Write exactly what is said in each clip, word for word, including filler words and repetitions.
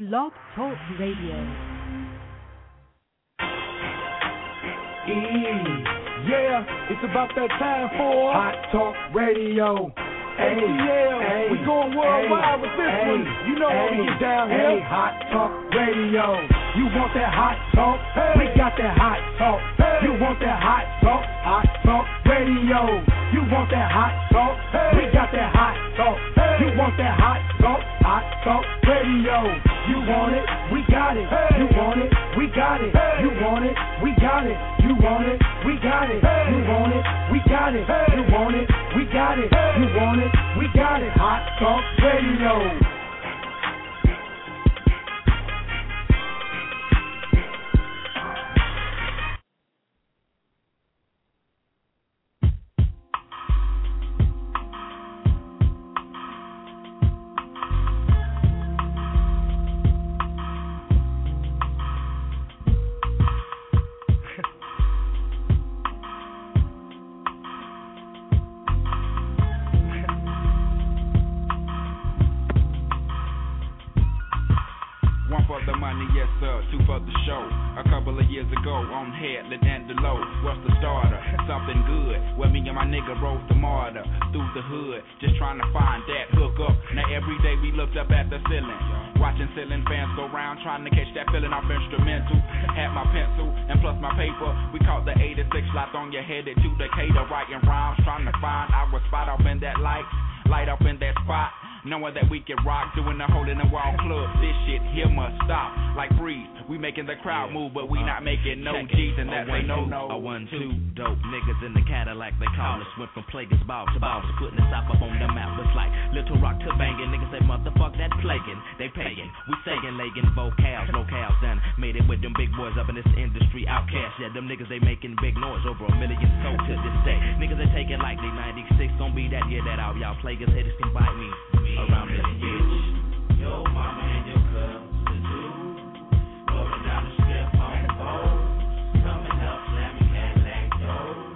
Blog Talk Radio. E, yeah, it's about that time for Hot Talk Radio. Hey, yeah, we going worldwide with this ay, one. You know how we get down here. Hey, Hot Talk Radio. You want that hot talk? Hey. We got that hot talk. Hey. You want that hot talk? Hot Talk Radio. You want that hot talk? Hey. We got that hot talk. Hey. You want that hot talk? Hot Talk Radio. You want it? We got it. Hey. You want it? We got it. Hey. You want it? We got it. You want it? We got it. Hey. You want it? We got it. Hey. You want it? We got it. Hey. You want it? We got it. Hot Talk Radio. Trying to catch that feeling off instrumental. Had my pencil and plus my paper. We caught the eighty-six locked on your head to Decatur. Writing rhymes, trying to find our spot off in that light. Light up in that spot. Knowing that we can rock, doing the hole in the wall club. This shit here must stop. Like breeze, we making the crowd move, but we not making no G's, and that's a no no. A one two dope niggas in the Cadillac, they call us. Went from Plagueis ball to ball, putting the South up on the map. It's like Little Rock to banging. Niggas say motherfuck that plaguing. They paying, we saying legging vocals, locales done. Made it with them big boys up in this industry. Outcast, yeah, them niggas they making big noise, over a million sold to this day. Niggas they taking like they ninety-six, gon' be that year that out. Y'all Plagueis haters can bite me. Around this bitch, your mama and your cousin too. Rolling down the strip on foes, coming up, slamming Cadillac doors.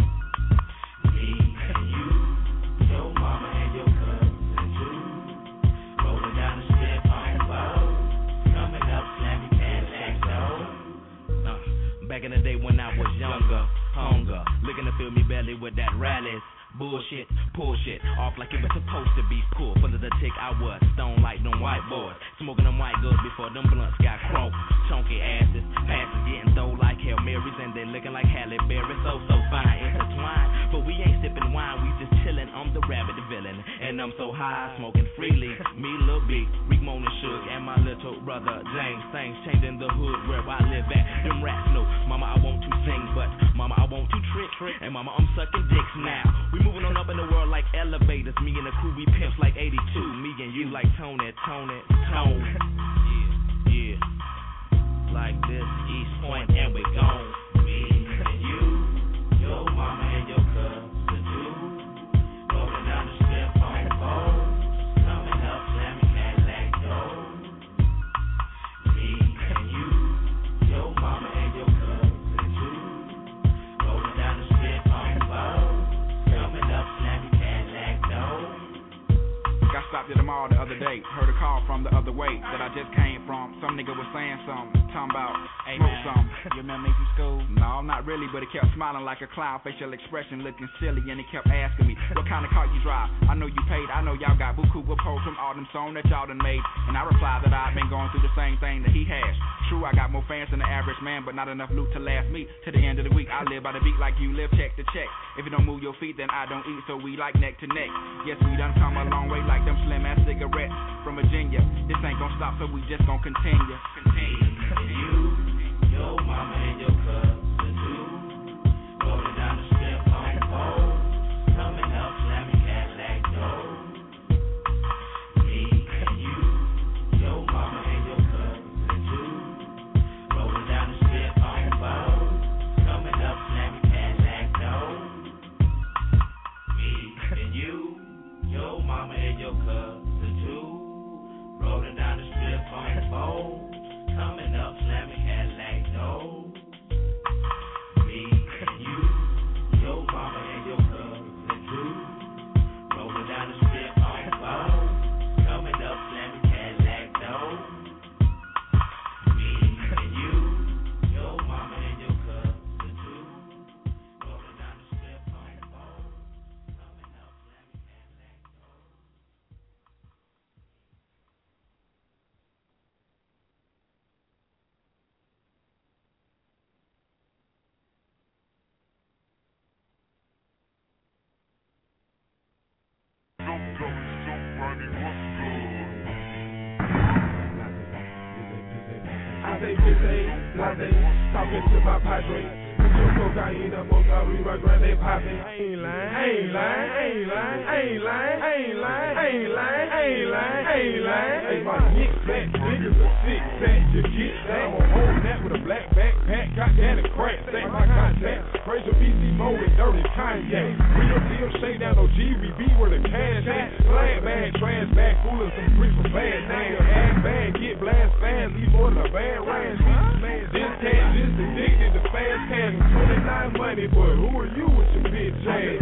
Me and you, your mama and your cousin too. Rolling down the strip on foes, coming up, slamming Cadillac doors. Uh, back in the day when I was younger, hunger, looking to fill me belly with that rallies. Bullshit, pull shit, off like it was supposed to be cool. Full of the tick, I was stone like them white boys. Smoking them white girls before them blunts got crunk. Chunky asses, passes getting throw like Hail Marys, and they looking like Halle Berry. So, so fine, intertwined. But we ain't sipping wine, we just chillin'. I'm the rabbit, the villain. And I'm so high, smoking freely. Me, Lil B, Rick Mona Suge, and my little brother James. Things changing the hood where I live at. Them rats know, mama, I want to sing, but mama, I want to trick, trick. And mama, I'm sucking dicks now. We moving on up in the world like elevators. Me and the crew, we pimps like eighty-two. Me and you like Tony, Tony, Tone. Yeah, yeah. Like this, East Point, and we gone. Me and you, your mama and your cousin too. Rolling down the strip on foes, coming up, slamming Cadillac doors. Me and you, your mama and your cousin too. Rolling down the strip on foes. Got stopped at the mall the other day. Heard a call from the other way that I just came from. Some nigga was saying something, talking about hey, smoke some. You remember me from school? No, not really, but he kept smiling like a clown, facial expression looking silly, and he kept asking me, what kind of car you drive? I know you paid, I know y'all got buku reports from all them songs that y'all done made. And I replied that I've been going through the same thing that he has. True, I got more fans than the average man, but not enough loot to last me to the end of the week. I live by the beat like you live check to check. If you don't move your feet, then I don't eat, so we like neck to neck. Yes, we done come a long way like them slim ass cigarettes from Virginia. This ain't gonna stop, so we just gonna continue. Continue. You, your mama and your cousin too. Rolling down the strip on foes, coming up, slamming Cadillac doors. Me and you, your mama and your cousin too. Rolling down the strip on foes, coming up, slamming Cadillac doors. Me and you, your mama and your cousin too. Rolling down the strip on foes, coming Latte, bitch, latte, talking to my padre. Cocaine, I'm on top of my grande poppin'. I ain't lying, I ain't lying, I ain't lying, I ain't lying, I ain't lying, I ain't lying, I ain't lying, I ain't lying. Hey, my dick fat, niggas a six sack, you get that. I'm on that with a black backpack, goddamn it, crack, stack my contacts. Fraser B C Mo and dirty Kanye. Real deal, shake down O G, we be where the cash at. Glad bag, trash bag, cooler, some bricks for bad names. Ass bag, get blast fast, leave more than a bad range. This cat just addicted to fast cash. twenty-nine money, but who are you with your bitch ass?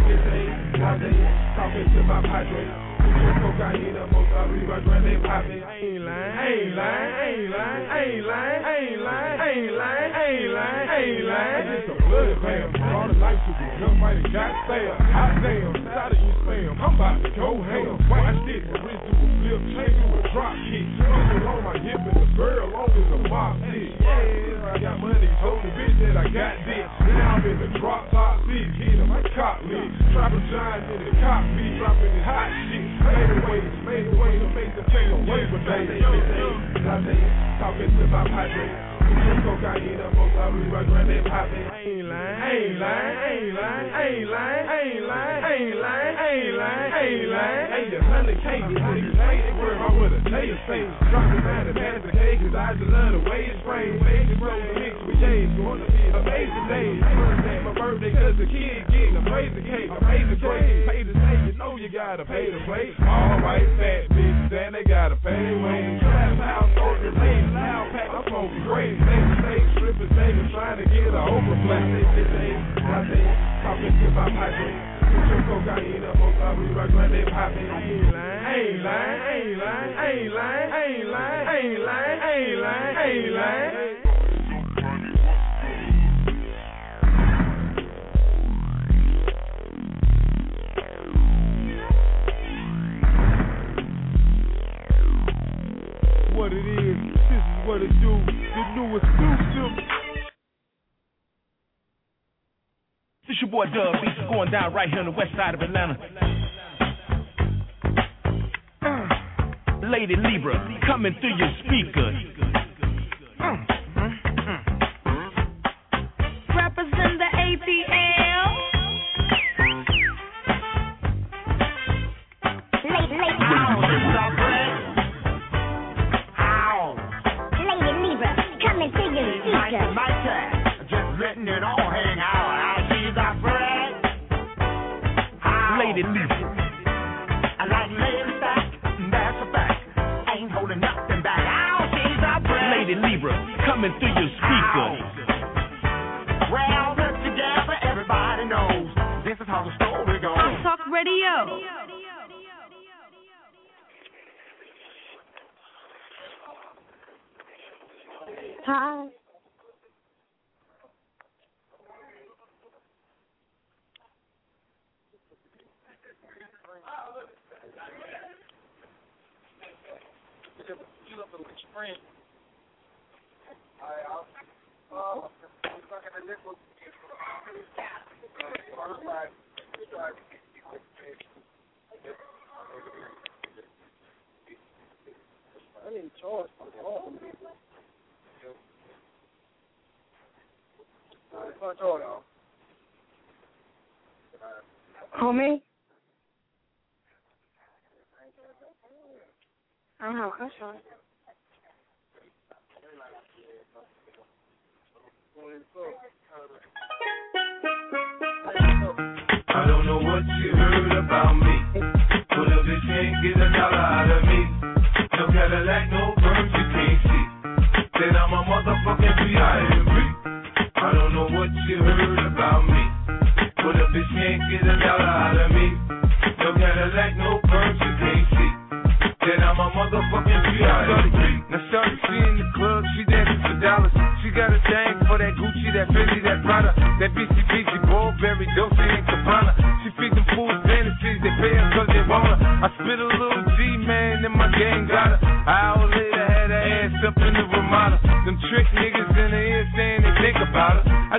Talking to my padre. Cocaine, I'm on top of my grande poppin'. I ain't lying, I ain't lying, I ain't lying, I ain't lying, I ain't lying, I ain't lying, I ain't lying, I ain't lying. It's a blood bam. All the lights you can jump right and got sale. Hot damn, side of you spam. I'm about to go ham. Watch this, my wrist do a flip, change to a drop kick. Pistol on my hip and the girl long as a mob stick. Yeah, I got money, told the bitch that I got this. Now I'm in the drop top seat, getting my cop lit. Dropping giants in the cockpit, dropping the hot shit. Made away, made away to make the thing away with that. Talking to my padre. Cocaine, I'm on top of my grande poppin'. I ain't lying, I ain't lying, I ain't lying, I ain't lying, I ain't lying, I ain't lying, I ain't lying, I ain't lying. Hey, a hundred K, these niggas say they worry about what a day is saying. Dropping down and pass the K, cause I just love the way it's framed. Baby, bro, the mix with J's, going to be an amazing day. First day, my birthday, cause the kid getting a praising cake. Amazing cake, pay to say, you know you gotta pay to play. Alright, fat bitches, and they gotta pay their way. Trap house, organization, loud pack, I'm smoking great. They say, strippers, they been trying to get a overplay. They say, talking to my padre. Cocaine, I'm on top of my grande poppin'. I ain't lying, I ain't lying, I ain't lying, I ain't lying, I ain't lying, I ain't lying, I ain't lying, I ain't lying. What it is, this is what it do, the new exclusive. This your boy Dub Beats going down right here on the west side of Atlanta. Uh, Lady Libra coming through your speakers. Uh, uh, uh. Represent the A T L. Lady, lady, ow. Lady Libra coming through your speakers. Just letting it all hang out. Lady Libra. I like laying back, that's a fact. Ain't holding nothing back. Ow, she's a friend. Lady Libra coming through your speakers. Well, put together, everybody knows this is how the story goes. Hot Talk Radio. Hi. I need charge for the phone. Homie? I don't have a crush on it. I don't know what you heard about me, but a bitch can't get a dollar out of me. No Cadillac, no perms you can't see. Then I'm a motherfucking B I M B. I don't know what you heard about me, but a bitch can't get a dollar out of me. No Cadillac, no perms you can't see. Then I'm a motherfucking B I M B. Now shorty, she in the club, she dancing for dollars. She got a thing for that Gucci, that Fendi, that Prada, that B C B G, Burberry, Dolce and Gabbana. She feed them fools fantasies, they pay her cause they want her. I spit a little G, man, and my gang got her. An hour later, had her ass up in the Ramada. Them trick niggas in the ear saying they think about her. I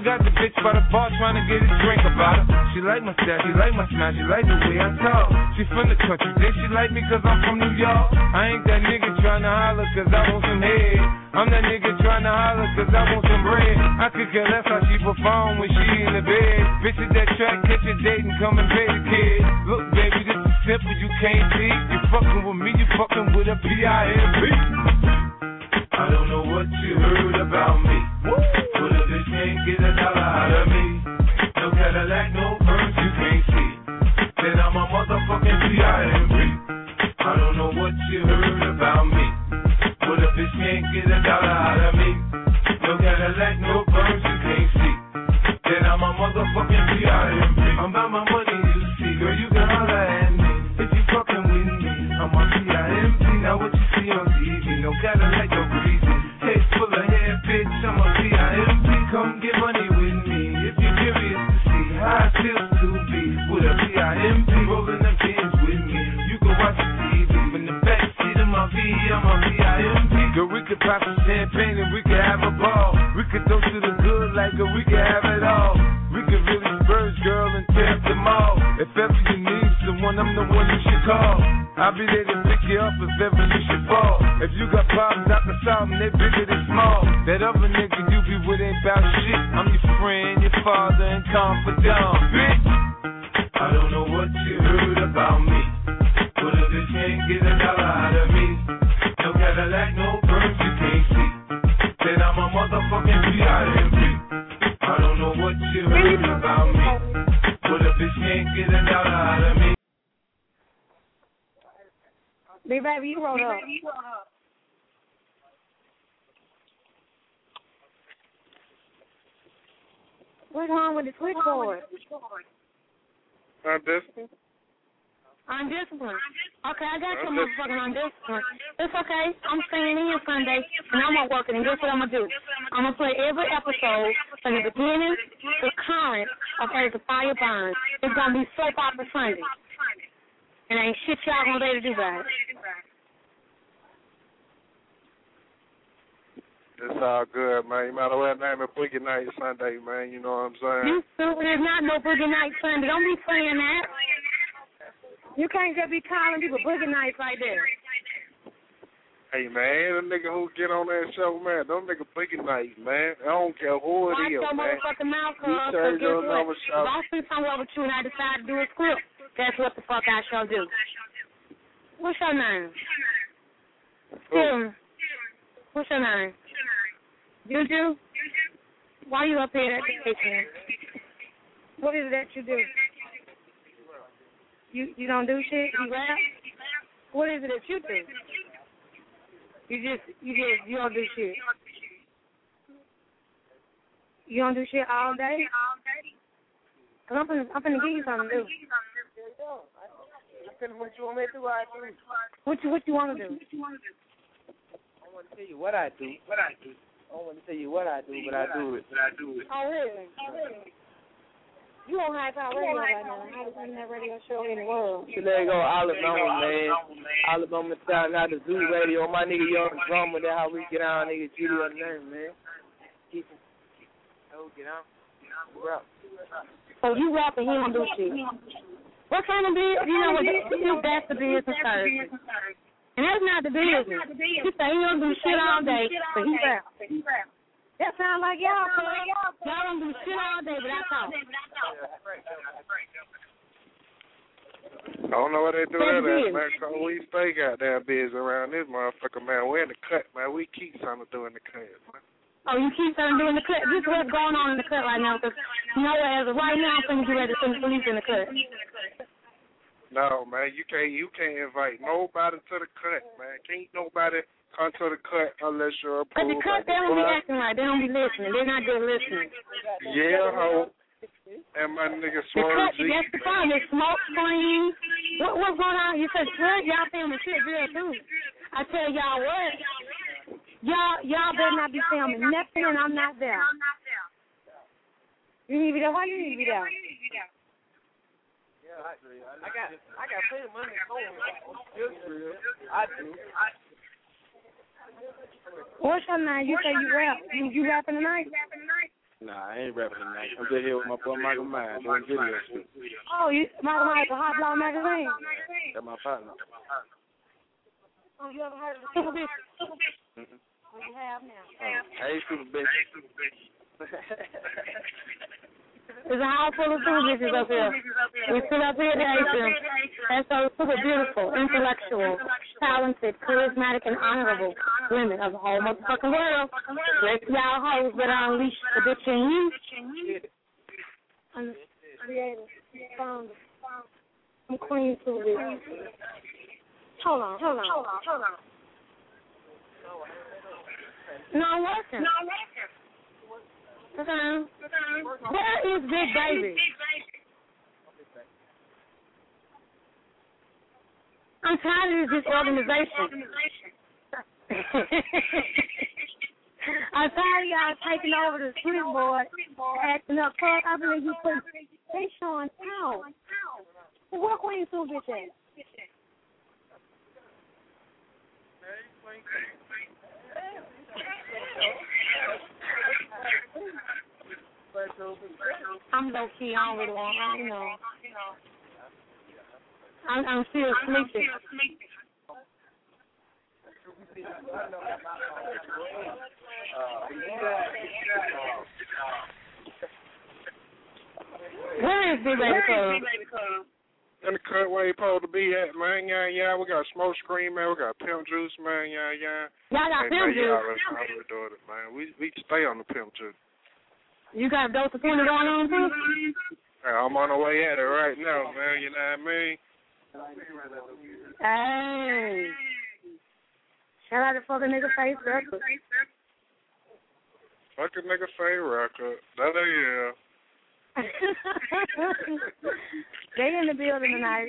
got the bitch by the bar trying to get a drink about her. She like my style, she like my smile, she like the way I talk. She from the country, then she like me cause I'm from New York. I ain't that nigga trying to holler cause I want some head. I'm that nigga trying to holler cause I want some bread. I could care less how she perform when she in the bed. Bitch at that track, catch a date and come and pay the kid. Look baby, this is simple, you can't see. You fucking with me, you fucking with a P I M P. I don't know what you heard about me. But if this can't get a dollar out of me, no Cadillac, no purse, you can't see. Then I'm a motherfucking P I M P. I don't know what you heard about me. But if this can't get a dollar out of me, no Cadillac, no purse, you can't see. Then I'm a motherfucking P I M P. I'm about my money, you see. Girl, you can holler at me if you fucking with me. I'm a P I M P. Now what you see on T V, no Cadillac, no greasy. Head full of hair, bitch, I'm a P I M P. Come get money with me if you're curious to see how it feels to be with a P I M P. Rolling the pins with me. You can watch the T V from the back seat of my V. I'm a P I M P. Girl, we could pop some champagne and we could have a ball. We could go to the good like a we could have it all. We could really spurge, girl, and tear up the mall. If ever you need someone, I'm the one you should call. I'll be there to pick you up if ever you should fall. If you got problems, I can solve them, they bigger than small. That other nigga you be with ain't about shit. I'm your friend, your father, and confidant, bitch. I don't know what you heard about me, but if this can't get a dollar out of me, no Cadillac, no purse, you can't see. Then I'm a motherfucking P I M P. I don't know what you heard about me, but if this can't get a dollar out of me. Big baby, you rolled up. What's wrong with the switchboard? Undisciplined? Undisciplined. Okay, I got your motherfucking undisciplined. It's okay. I'm staying in Sunday, and I'm not working, and guess what I'm going to do? I'm going to play every episode from the beginning to current of As the Fire Burns. It's going to be soap opera Sunday. And ain't shit y'all going to be able to do about it. It's all good, man. You might as well name it Boogie Night Sunday, man. You know what I'm saying? You stupid. There's not no Boogie Night Sunday. Don't be saying that. You can't just be calling people Boogie Nights like that. Hey, man, the nigga who get on that show, man, them nigga Boogie Nights, man. I don't care who it Watch is, your man. motherfucking mouth, cuz. You turn Guess your what? number show. If I see somewhere with you and I decide to do a script, that's what the fuck I shall do. What's your name? Who? What's your name? Juju? Why you up here at the kitchen? What is it that you do? You you don't do shit? You rap? What is it that you do? You just you just you don't do shit. You don't do shit all day? Cause I'm finna I'm finna give you something to do. What you want me to do? I do. What you what you wanna do? I want to tell you what I do. What I do. I don't want to tell you what I do, but I do it. But I do it. Oh really? Oh really? You on High Power Radio right now. I was on that radio show in the world. So there you go, Alabama, man. Alabama style, out the Zoo Radio. My nigga Young Drummer, that's how we get on, nigga. G D on name, man. Keep it. Oh, get on. Rap. So you rap and he don't do shit. What kind of business? You know what? That's the business person. And that's not the business. He say he don't do shit all day, but he rap. That sound like y'all, cuz. Y'all don't do shit all day, but I talk. I don't know what they do that at, man. Cause we stay goddamn busy around this motherfucker, man. We're in the cut, man. We keep something to do in the cut, man. Oh, you keep something doing the cut. This is what's going on in the cut right now, because you know, as of right now, I'm going to get ready to send the police in the cut. No, man, you can't you can't invite nobody to the cut, man. Can't nobody come to the cut unless you're approved. But the cut, they don't be acting right. They don't be listening. They're not good listening. Yeah, ho. And my nigga Swerve G. That's the problem. There's smoke screens. What, what's going on? You said, Swerve, y'all filming shit real too. I tell y'all what. Y'all, y'all better not be filming nothing, and I'm not there. You need to be there. Why you need to be there? Yeah, I agree. I got, I got plenty of money home. I do. What's your name? You say you rap. You, you rapping tonight? Nah, I ain't rapping tonight. I'm just here with my boy Michael Myers doing video shit. Oh, you Michael Myers, the Hot Block magazine. That's my partner. Oh, you ever heard of the Super Bitch? Mm-hmm. Oh, you have now. Oh, hey, Super Bitch. There's a house full of super bitches up here. We sit up here today, and so super beautiful, intellectual, talented, charismatic, and honorable women of the whole motherfucking world. Let y'all hoes that are unleashed the bitch in you. I'm the creator, founder. I'm Queen Super Bitch. Hold on, hold on, hold on, hold on. No, I'm working. No, I'm working. Okay. Where is Big Baby? I'm tired of this organization. I'm tired of y'all taking over the switchboard, acting up. I believe you put they showing out. Where Queen Sue bitch at? I'm low key. I don't really want. I don't know. I'm, I'm still sleeping. Where is Big Baby Cub? In the cut where you supposed to be at, man. Yeah, yeah. We got Smoke Screen, man. We got Pimp Juice, man. Yeah, yeah. Y'all got hey, Pimp man, Juice. Y'all let's do it, man. We we stay on the Pimp Juice. You got a dose of twenty going on too? Hey, I'm on the way at it right now, man. You know what I mean? Hey. Shout out to fucking nigga Face Records. Fucking nigga Face Records. That yeah. They in the building tonight.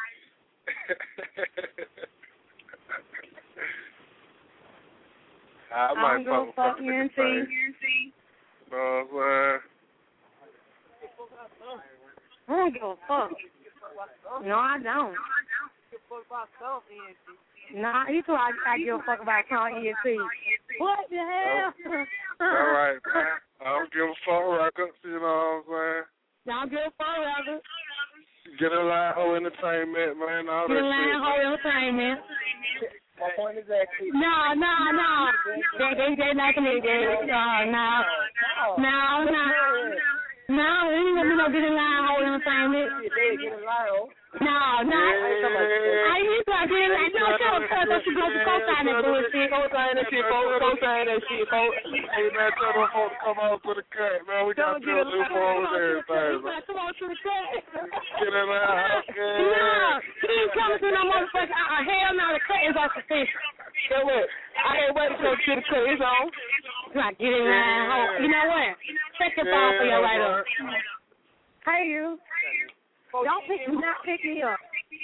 I might I'm gonna fuck you and see. No, man. I don't give a fuck. No, I don't. Nah, you thought I, I give a fuck about calling E S P. What the hell? All right, man. I don't give a fuck records, you know what I'm saying? Don't give a fuck records. Get a line ho entertainment, man. All Get that a line shit. ho entertainment. My point is actually. No, no, no. They, they, they not gonna do it. No, no. No, no. No, we ain't gonna be no get a line ho entertainment. No, no. I used to get a line. No, shut up, cuz. Don't you go to co-sign that bullshit. Co-sign that shit, folks. Co-sign that shit, folks. Hey, man, tell them folks to come out to the cut, man. We got to do new phones and everything, man. Come on to the cut. Get in there. No, he ain't coming to no motherfucker. Uh, hell no, the cut is off the fish. Get what? I ain't waiting till the cut is on. Like, get in line. You know what? Check your phone for your right up. Hey, you. Don't pick me, not pick me up.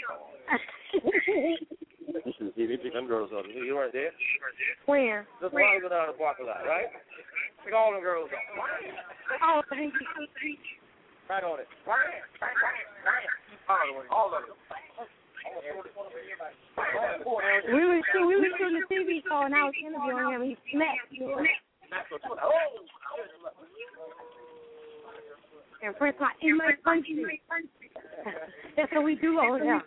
This is T V. Pick them girls up. You right there? When? Just while we go down the parking lot, right? Pick all them girls up. Oh, thank you. Right on it. Right, right, right, right. All of them. We were shooting, we were shooting a T V show and I was interviewing him. He snapped me. And Prince like, he might punch you. That's what we do over here.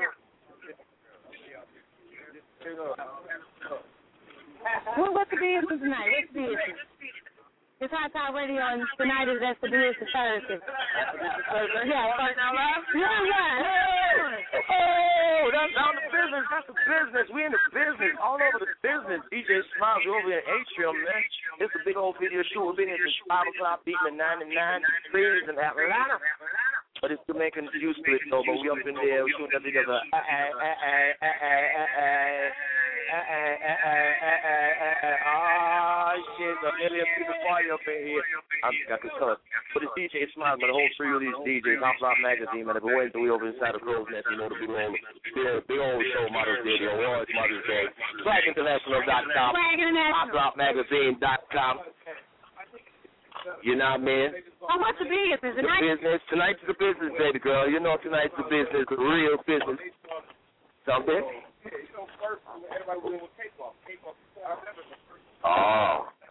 Well, what's the business tonight? What's the business? It's Hot Talk Radio, and tonight is That's the Business Thursday. Yeah, right now, right? Yeah, yeah. Oh, that's on the business. That's the business. We in the business. All over the business. D J Smiles over in Atrium, man. It's a big old video shoot. We've been here since five o'clock, beating at ninety-nine degrees in Atlanta. But it's Jamaican used to it, though. But we up in there, we shooting that video. Ah, shit, a million people party up in here. I just got this color. But it's D J Smiles, man, the whole three of these D Js, Hot Block Magazine, man. If we wait until we over inside the Crow's Nest, you know, the big old, big, big old show Mother's Day, the awards Mother's Day. Swag International dot com, Hot Block Magazine dot com. You know what I mean? Oh, what's the business? The business. Tonight's the business, baby girl. You know tonight's the business, the real business. Something? Oh, I didn't want to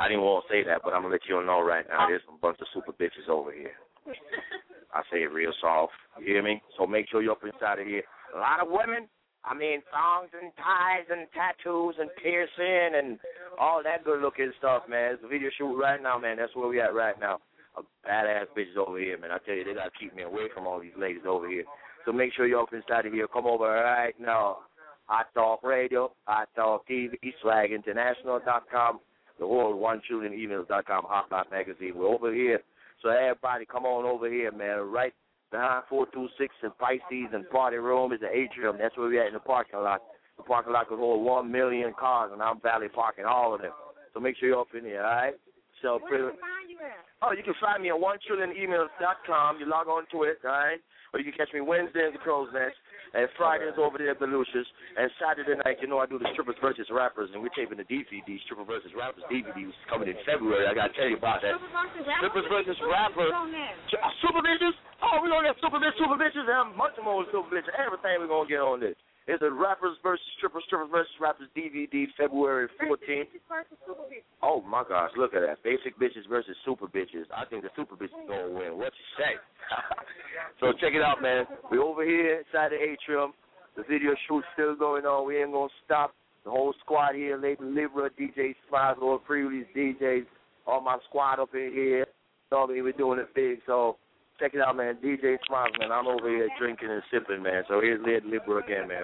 say that, but I'm going to let you know right now, there's a bunch of super bitches over here. I say it real soft. You hear me? So make sure you're up inside of here. A lot of women, I mean, thongs and ties and tattoos and piercing and all that good-looking stuff, man. It's a video shoot right now, man. That's where we at right now. A badass bitches over here, man. I tell you, they got to keep me away from all these ladies over here. So make sure you're up inside of here. Come over right now. Hot Talk Radio, Hot Talk T V, swag international dot com, the whole one trillion emails dot com, Hot Lot Magazine. We're over here. So everybody come on over here, man. Right behind four two six and Pisces and Party Room is the atrium. That's where we're at in the parking lot. The parking lot can hold one million cars, and I'm valley parking all of them. So make sure you're up in here, all right? So pretty, oh, you can find me at one trillion emails dot com. You log on to it, all right? Or you can catch me Wednesday in the Crow's Nest, and Fridays over there at the Lucius, and Saturday night, you know, I do the Strippers versus Rappers, and we're taping the D V D, Strippers versus Rappers D V D, which is coming in February. I got to tell you about that. Strippers versus Rappers. Uh, super bitches? Oh, we're going to get super bitches, super bitches, and much more super bitches. Everything we're going to get on this. It's a Rappers versus Strippers, Strippers versus Rappers D V D, February fourteenth. Oh, my gosh, look at that. Basic bitches versus super bitches. I think the super bitches are going to win. What you say? So check it out, man. We're over here inside the atrium. The video shoot's still going on. We ain't going to stop. The whole squad here, Lady Libra, D J Spies, all pre-release D Js, all my squad up in here. You know what I mean? We're doing it big, so check it out, man. D J Smiles, man. I'm over here drinking and sipping, man. So here's Lady Libra again, man.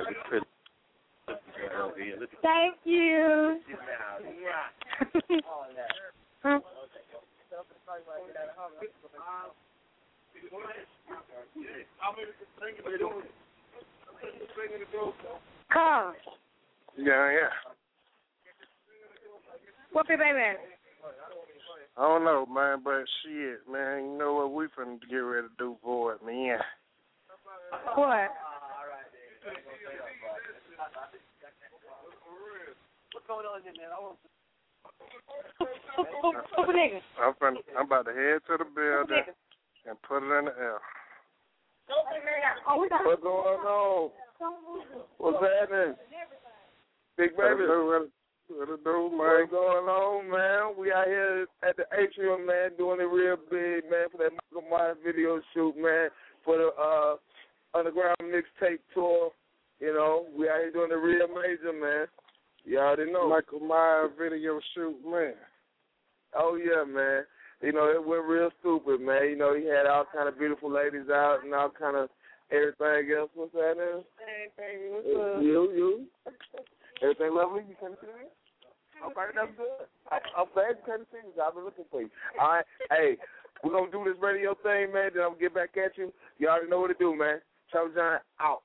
Thank you. Huh? Carl. Yeah, yeah. What's your baby? I don't know, man, but shit, man, you know what we finna get ready to do for it, man. What? What's going on here, man? I want Super nigga. I'm, finna, I'm about to head to the building and put it in the air. Oh, we got What's going on? What's happening? Big baby. What it do, man? What's going on, man? We out here at the atrium, man, doing it real big, man, for that Michael Myers video shoot, man, for the uh, Underground Mixtape Tour. You know, we out here doing it real major, man. You already know. Michael Myers video shoot, man. Oh, yeah, man. You know, it went real stupid, man. You know, he had all kind of beautiful ladies out and all kind of everything else. What's happening? Hey, what's up? You, you. Everything lovely? You come to see me? Okay, that's good. I, I'm glad you came to see me. I've been looking for you. All right. Hey, we're going to do this radio thing, man. Then I'm going to get back at you. You already know what to do, man. Charlie John out.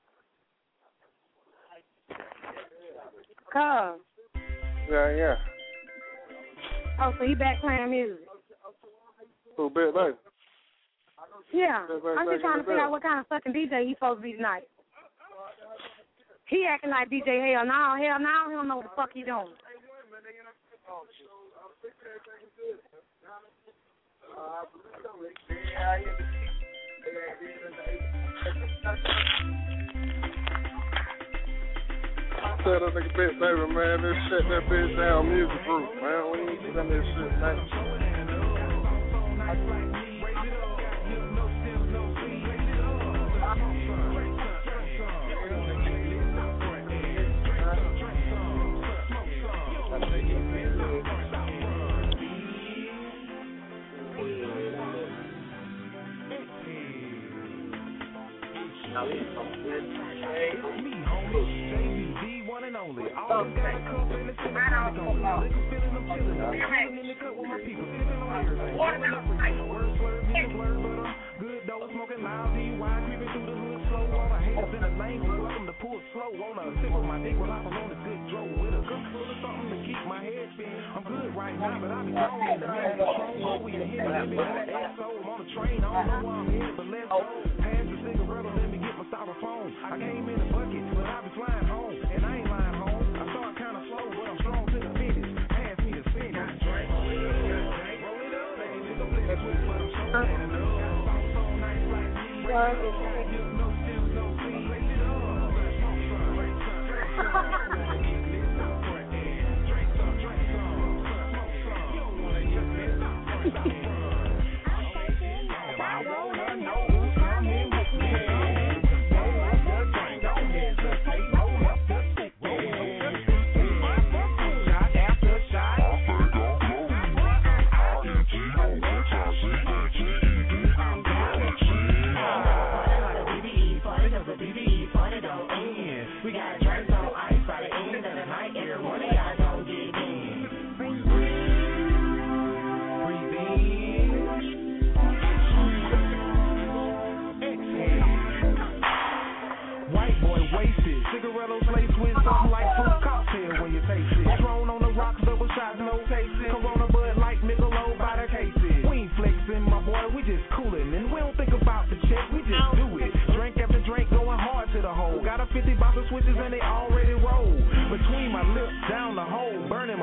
Carl. Yeah, yeah. Oh, so you back playing music? Who, Big Baby? Yeah. Big Baby I'm just trying to figure out what kind of fucking D J he supposed to be tonight. He acting like D J Hell no, hell no, he don't know what the fuck he doing. Tell that nigga Big Baby, man, this shit, that bitch down music group, man. We need to done this shit, man. Only. All got a cup and it's in the car. Niggas feeling them chillin'. I'm chillin' in the cut with my people. Sippin' on everything. Rolling up with you. Words slurred, niggas blurred, but I'm good though. Smoking loud, D U I, creeping through the hood slow. All my haters in the lane, welcome to pull slow. On a sip of my dick while I'm on the good dro. With a cup full of something to keep my head spin. I'm good right now, but I be gone in the man. Strong, oh, we in here, let me know that asshole. I'm on the train, I don't know where I'm headed, but let's go. Pass the cigarette, let me get my styrofoam. I came in a bucket, but I be flying home, and I ain't lying home. I start kind of slow, but I'm strong to the finish. Pass me the spin. Roll it up, baby. Go play the switch, but I'm so bad. So nice like me. No still no clean. Lace it up. Smoke some. Drink some, drink some. Smoke some. You don't wanna just be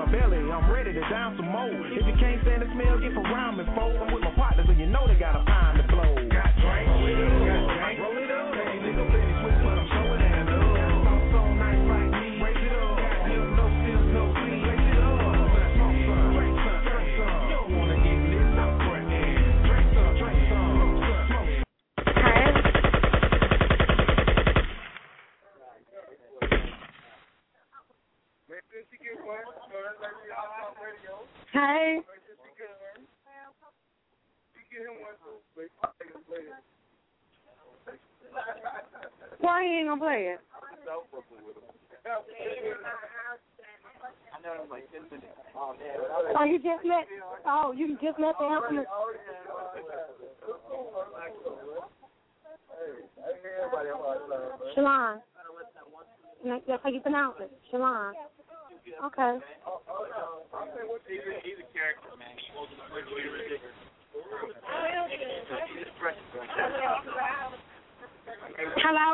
belly. I'm ready to down some more. If you can't stand the smell, get from round me, folks. I'm with my partners, and you know they got a pine to blow. Got drink, roll it up, got drink, roll it up. Hey, nigga, plenty switch, but I'm showing that up. Got some so nice like me, raise it up. Still no, still no, please raise it up. Smoke some, drink some, drink some. You don't wanna get lit, stop frontin'. Drink some, drink some, smoke some. Hey. Why he ain't gonna play it? Oh, you just let, oh, you just let the implement. Shalon. That's how you pronounce it. Shalon. Okay. He's a, he's a character, man. He goes to the refrigerator. Hello?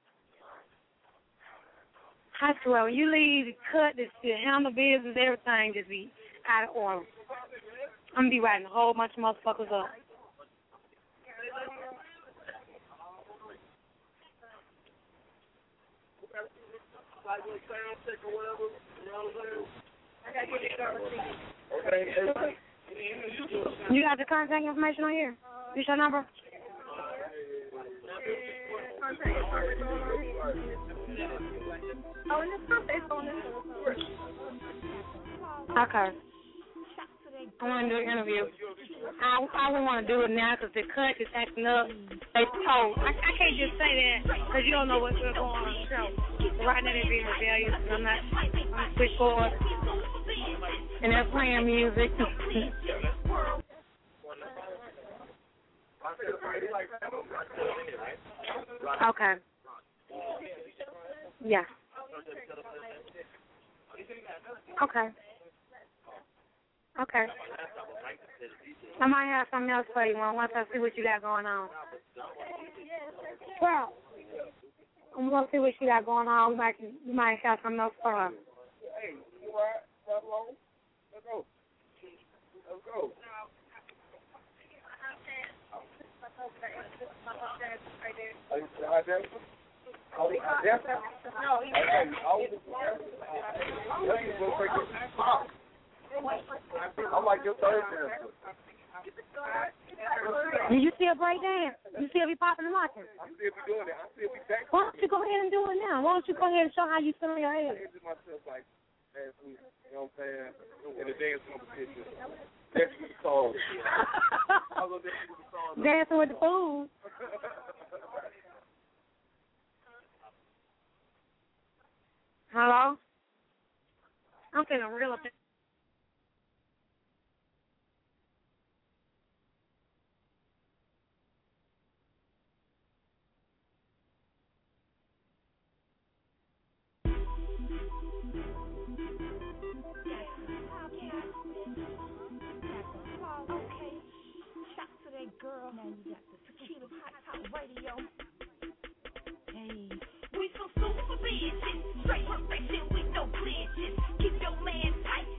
I swear, when you leave the cut, this shit, handle business, everything just be out of order. I'm going to be writing a whole bunch of motherfuckers up. You got the contact information on here? Is your number? Oh, and it's on this. Okay. I want to do an interview. I I don't want to do it now because the cut is acting up. They told. I, I can't just say that because you don't know what's going on on the show. Right now they're being rebellious and I'm not on the switchboard. And they're playing music. Okay. Yeah. Okay. Okay. I might have something else for you once I see what you got going on. Well, I'm gonna see what you got going on. We might, you might have something else for her. Hey, you all right? Let's go. Let's go. Are you the high dancer? Oh, the high dancer? No, he's I like your third dancer. Do you see a break dance? You see her be popping and locking? I still be doing it. I still be back. Why don't you go ahead and do it now? Why don't you go ahead and show how you feel in your head? I did myself like last week, you know what I'm saying? In the dance competition. Dancing with the stars. I was dancing with the stars. Dancing with the food. Hello? I'm feeling real up. Girl, now you got the tequila hot top radio. Hey, we some super bitches, straight perfection with no glitches. Keep your man tight,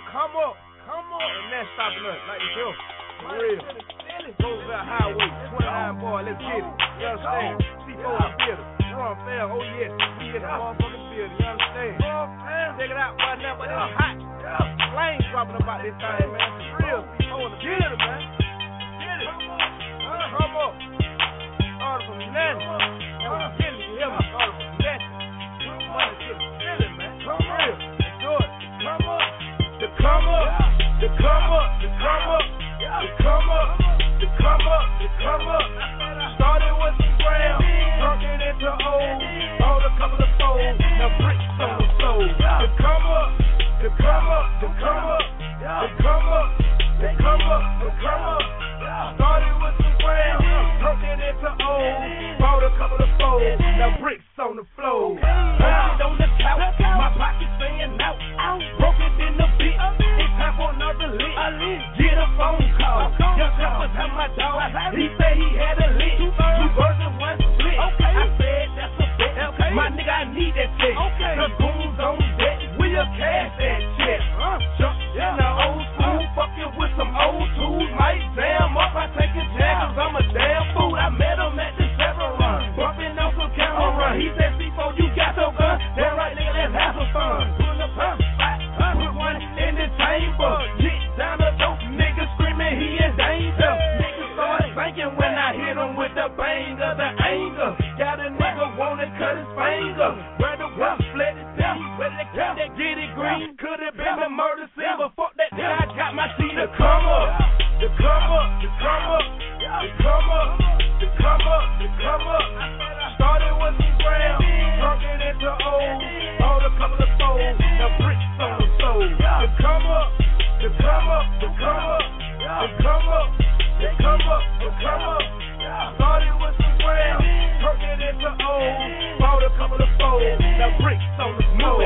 come up, come up, and that's stopping us like the hill. For real. Roosevelt Highway, twenty-nine boy, let's get it. You understand? C four in the building. Run fair, oh yes. We in the motherfucking building, you understand? Check it out right now, but it's hot. Flames dropping about this thing, man. For real. C four in the building, man. Get it. Come up. Started from nothing. I'm kidding you, hear me? Started from nothing. Money to the ceiling, man. Come real. Let's do it. Come up. To come up. To come up. To come up. To come up. To come up. To come up. Started with some grams. Turned it into old. Bought a couple of folds. Now bricks on the floor. To come up. To come up. To come up. To come up. To come up. To come up. Started with some grams. Turned it into old. Bought a couple of folds. Now bricks on the floor. Broke it on the couch. My pocket's staying out. Broke it in the beat. It's time for another lick. Get a phone call. Young Choppers have my dog. He said he had a lick. Two birds and one split. I said that's a bet. My nigga, I need that check. The goons on deck. We'll cash that check. Jump in the old school. Fucking with some old tools. Might jam up. I take a jack cause I'm a damn fool. I met him at the Chevron run. Bumping on some camera run. He said, C four, you got your gun. Damn right, nigga, let's have some fun. Pull up, huh? Put one in the chamber. Get down the dope. Nigga screaming, he in danger. Nigga started thinking when I hit him with the bang of the anger. Got a nigga wanna cut his finger. Where the wolf fled his death. Where the cat that get it green. Could've been the murder scene, but fuck that. Then I got my team to come up. To come up. To come up. To come up. To come up. To come up. Started with some grams. Turned it into old. Bought a couple of folds. Now bricks on the floor. To come up. To come up. To come up. To come up. To come up. To come up. Started with some grams. Turned it into old. Bought a couple of folds. Now bricks on the floor.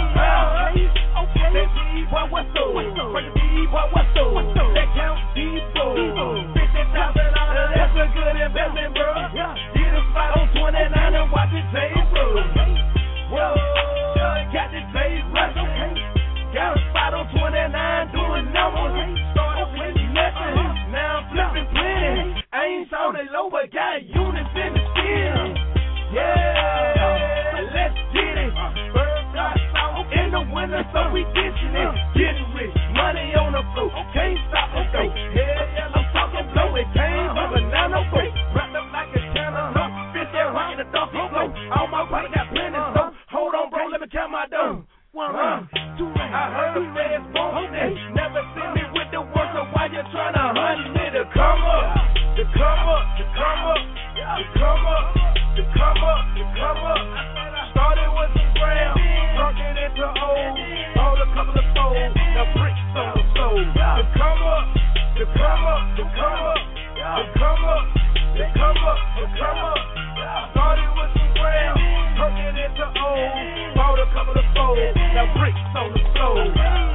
That D-boy, what's up? Break the D-boy, what's up? That count D-boy. fifty thousand dollars, that's a good investment, bro. Get a spot on twenty-nine and watch it change, bro. Whoa, got the days right. Got a spot on twenty-nine doing numbers. Started with nothing, now I'm flipping plenty. I ain't saw the low, but got units in the skin. Yeah, let's get it. Bird got salt in the winter, so we dishing it. Getting rich, money on the floor. Can't stop us though. Hell yeah, I'm talking blow. It came from a nano boat. Wrapped up like a cantaloupe. Fish and rock in the donkey flow. All my body got plenty of stuff. Hold on, bro, let me count my dough. One round, two rounds. I heard the feds bonus. Never seen me with the work, so why you tryna hunt me to come up? To come up, to come up, to come up, to come up, to come up. Started with some grams, turned it into old. Bought a couple of folds, now bricks on the floor. To come up, to come up, to come up, to come up, to come up, to come up. Started with some grams, turned it into old. Bought a couple of folds, now bricks on the floor.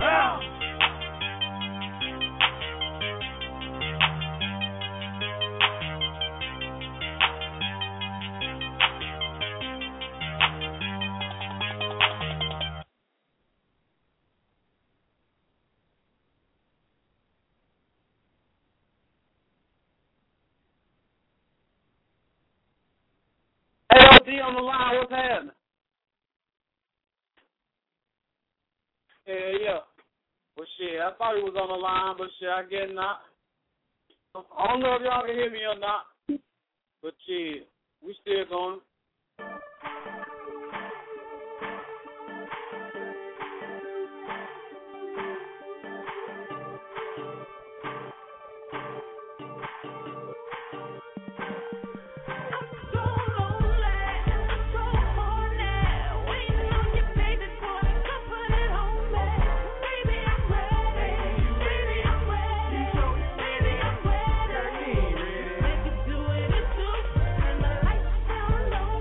Hey, O D on the line, what's happening? Yeah, yeah. Well, shit, I thought he was on the line, but shit, I guess not. I don't know if y'all can hear me or not, but shit, we still going. Make it do it, it do, and the lights down low.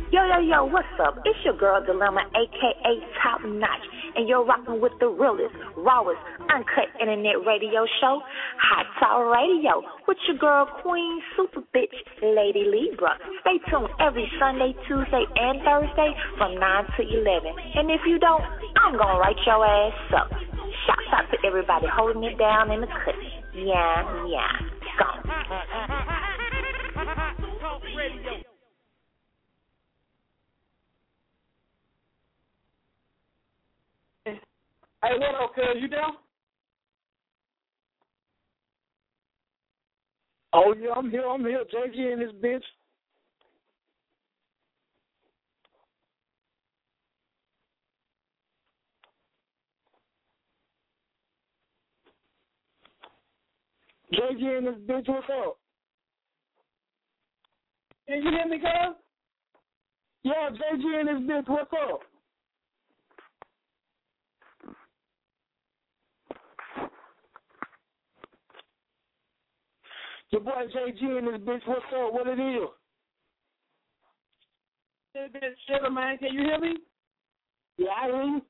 Yo, yo, yo, what's up? It's your girl Dilemma, a k a. Top Notch, and you're rocking with the realest, rawest, uncut internet radio show, Hot Talk Radio, with your girl Queen Super Bitch, Lady Libra. Stay tuned every Sunday, Tuesday, and Thursday from nine to eleven. And if you don't, I'm going to write your ass up. Shouts out to everybody holding it down in the cut. Yeah, yeah. Go. Hey, what up, cuz? You down? Oh, yeah, I'm here. I'm here. J G in this bitch. J G in this bitch. What's up? Can you hear me, cuz? Yeah, J G in this bitch. What's up? Your boy J G in this bitch, what's up? What it is? Hey, bitch, sugar, man. Can you hear me? Yeah, I hear you.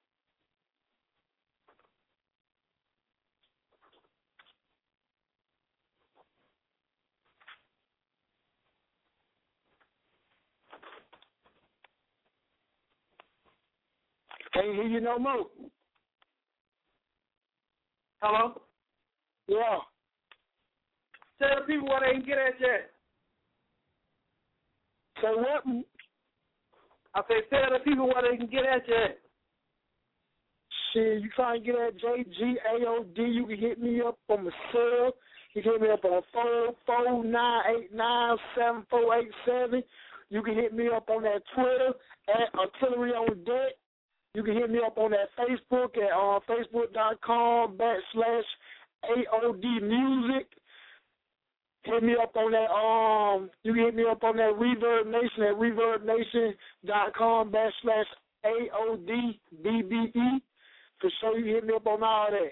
Can't hear you no more. Hello? Yeah. Tell the people where they can get at you at. Say what? I say tell the people where they can get at you at. Shit, you trying to get at J G A O D, you can hit me up on my cell. You can hit me up on four four nine eight nine seven four eight seven. You can hit me up on that Twitter at Artillery on Deck. You can hit me up on that Facebook at uh, facebook.com backslash AOD Music. Hit me up on that, um, you can hit me up on that Reverb Nation at reverbnation.com backslash AODBBE. For sure, you hit me up on all that.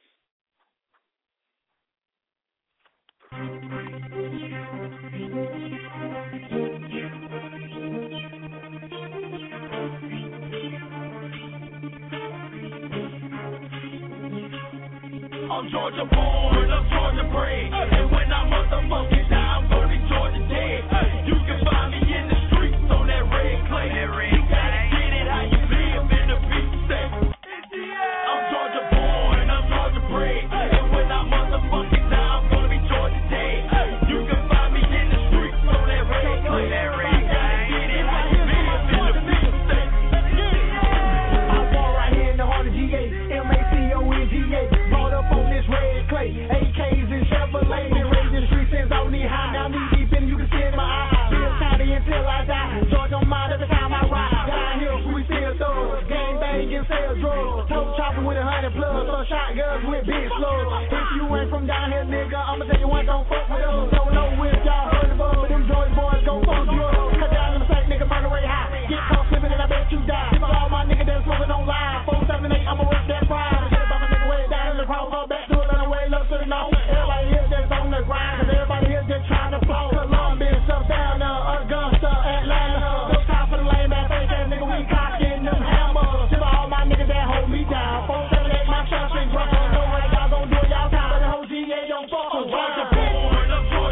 I'm Georgia born, I'm Georgia bred, and when I motherfucking die, I'm gonna be Georgia dead. You can find me in the streets on that red clay. You gotta get it how you live in the big state. I'm Georgia born, I'm Georgia bred, and when I motherfucking die, I'm gonna be Georgia dead. You can find me in the streets on that red clay. You gotta get it how you live in the big state. I'm born right here in the heart of G A, M A C O N G A. Brought up on this red clay, A Ks and Chevrolet, been raised in the streets since I knee high. Now knee deep in, you can see in my eyes. Still tiny until I die. George don't mind every time I ride. Down here, we still thugs. Gang bang and sell drugs. Total chopping with a hundred plus. Some shotguns with big slugs. If you ain't from down here, nigga, I'ma tell you one, don't fuck with us. Don't know if y'all heard of us, but them George boys gon' fuck you up. Cut down them sack, nigga, murder rate high. Get caught slipping and I bet you die. If all my niggas that's smoking on live, four seven eight, I'ma rip that pride. Get about my nigga way down in the crowd, fall back to it, let way up to the north. Everybody here just on the grind, cause everybody here just trying to flow. Columbia, stuff down there, Augusta, Atlanta. No time for the lame ass fake ass nigga, we cocking them hammers. To all my niggas that hold me down, four seven eight, my shot straight ground. Know what y'all gon' do, y'all time, but the whole G A don't fuck around.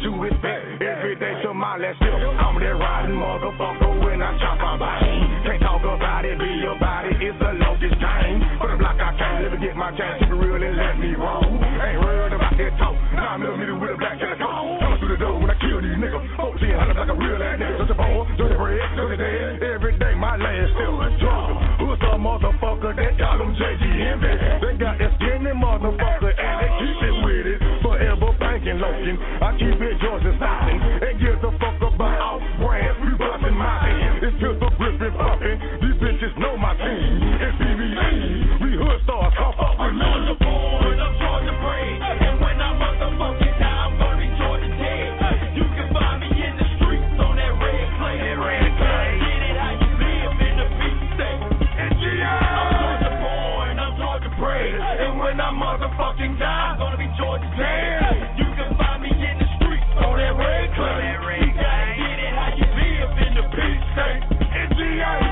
you expect. Every day to my last step. I'm that riding motherfucker when I chop my body. Can't talk about it, be about it. It's the longest game. For the block I can't never get my chance. Keep it real and let me roll. Ain't worried about that talk. Now I'm millimeter with a black calico. Coming through the door when I kill these niggas. fourteen hundred like a real ass nigga. Just a bone, dirty bread, dirty dead. Every day my last step. Georgia, who's the motherfucker that call them J G M V? They got that skinny motherfucker and they keep it with it. Forever banking Logan. I keep it Georgia Stockton. And give the fuck about off brands. We bustin' my hand. It's pistol gripping, puffin'. These bitches know my team. It's B B E. We hood stars. Come fuck with me. I'm Georgia born, I'm Georgia bred. And when I motherfucking die, I'm gonna be Georgia dead. You can find me in the streets on that red clay. That red clay. Get it how you live in the big state. And yeah, I'm Georgia born, I'm Georgia bred. And when I motherfucking die, I'm gonna be Georgia dead. You can find me in the streets on that red clay. You gotta get it how you live in the big state. And yeah.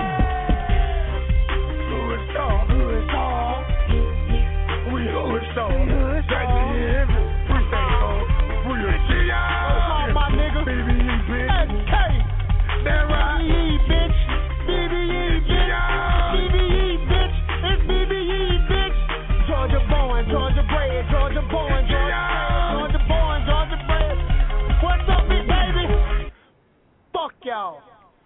Hood star, hood star. We hood star. Hood star. Appreciate it, free of G I. All my niggas. B B E, bitch. S K. That right. B B E, bitch. B B E, bitch. B B E, bitch. It's B B E, bitch. Georgia born, Georgia bred, Georgia born, Georgia bred, Georgia born, Georgia bred. What's up, big baby? Fuck y'all.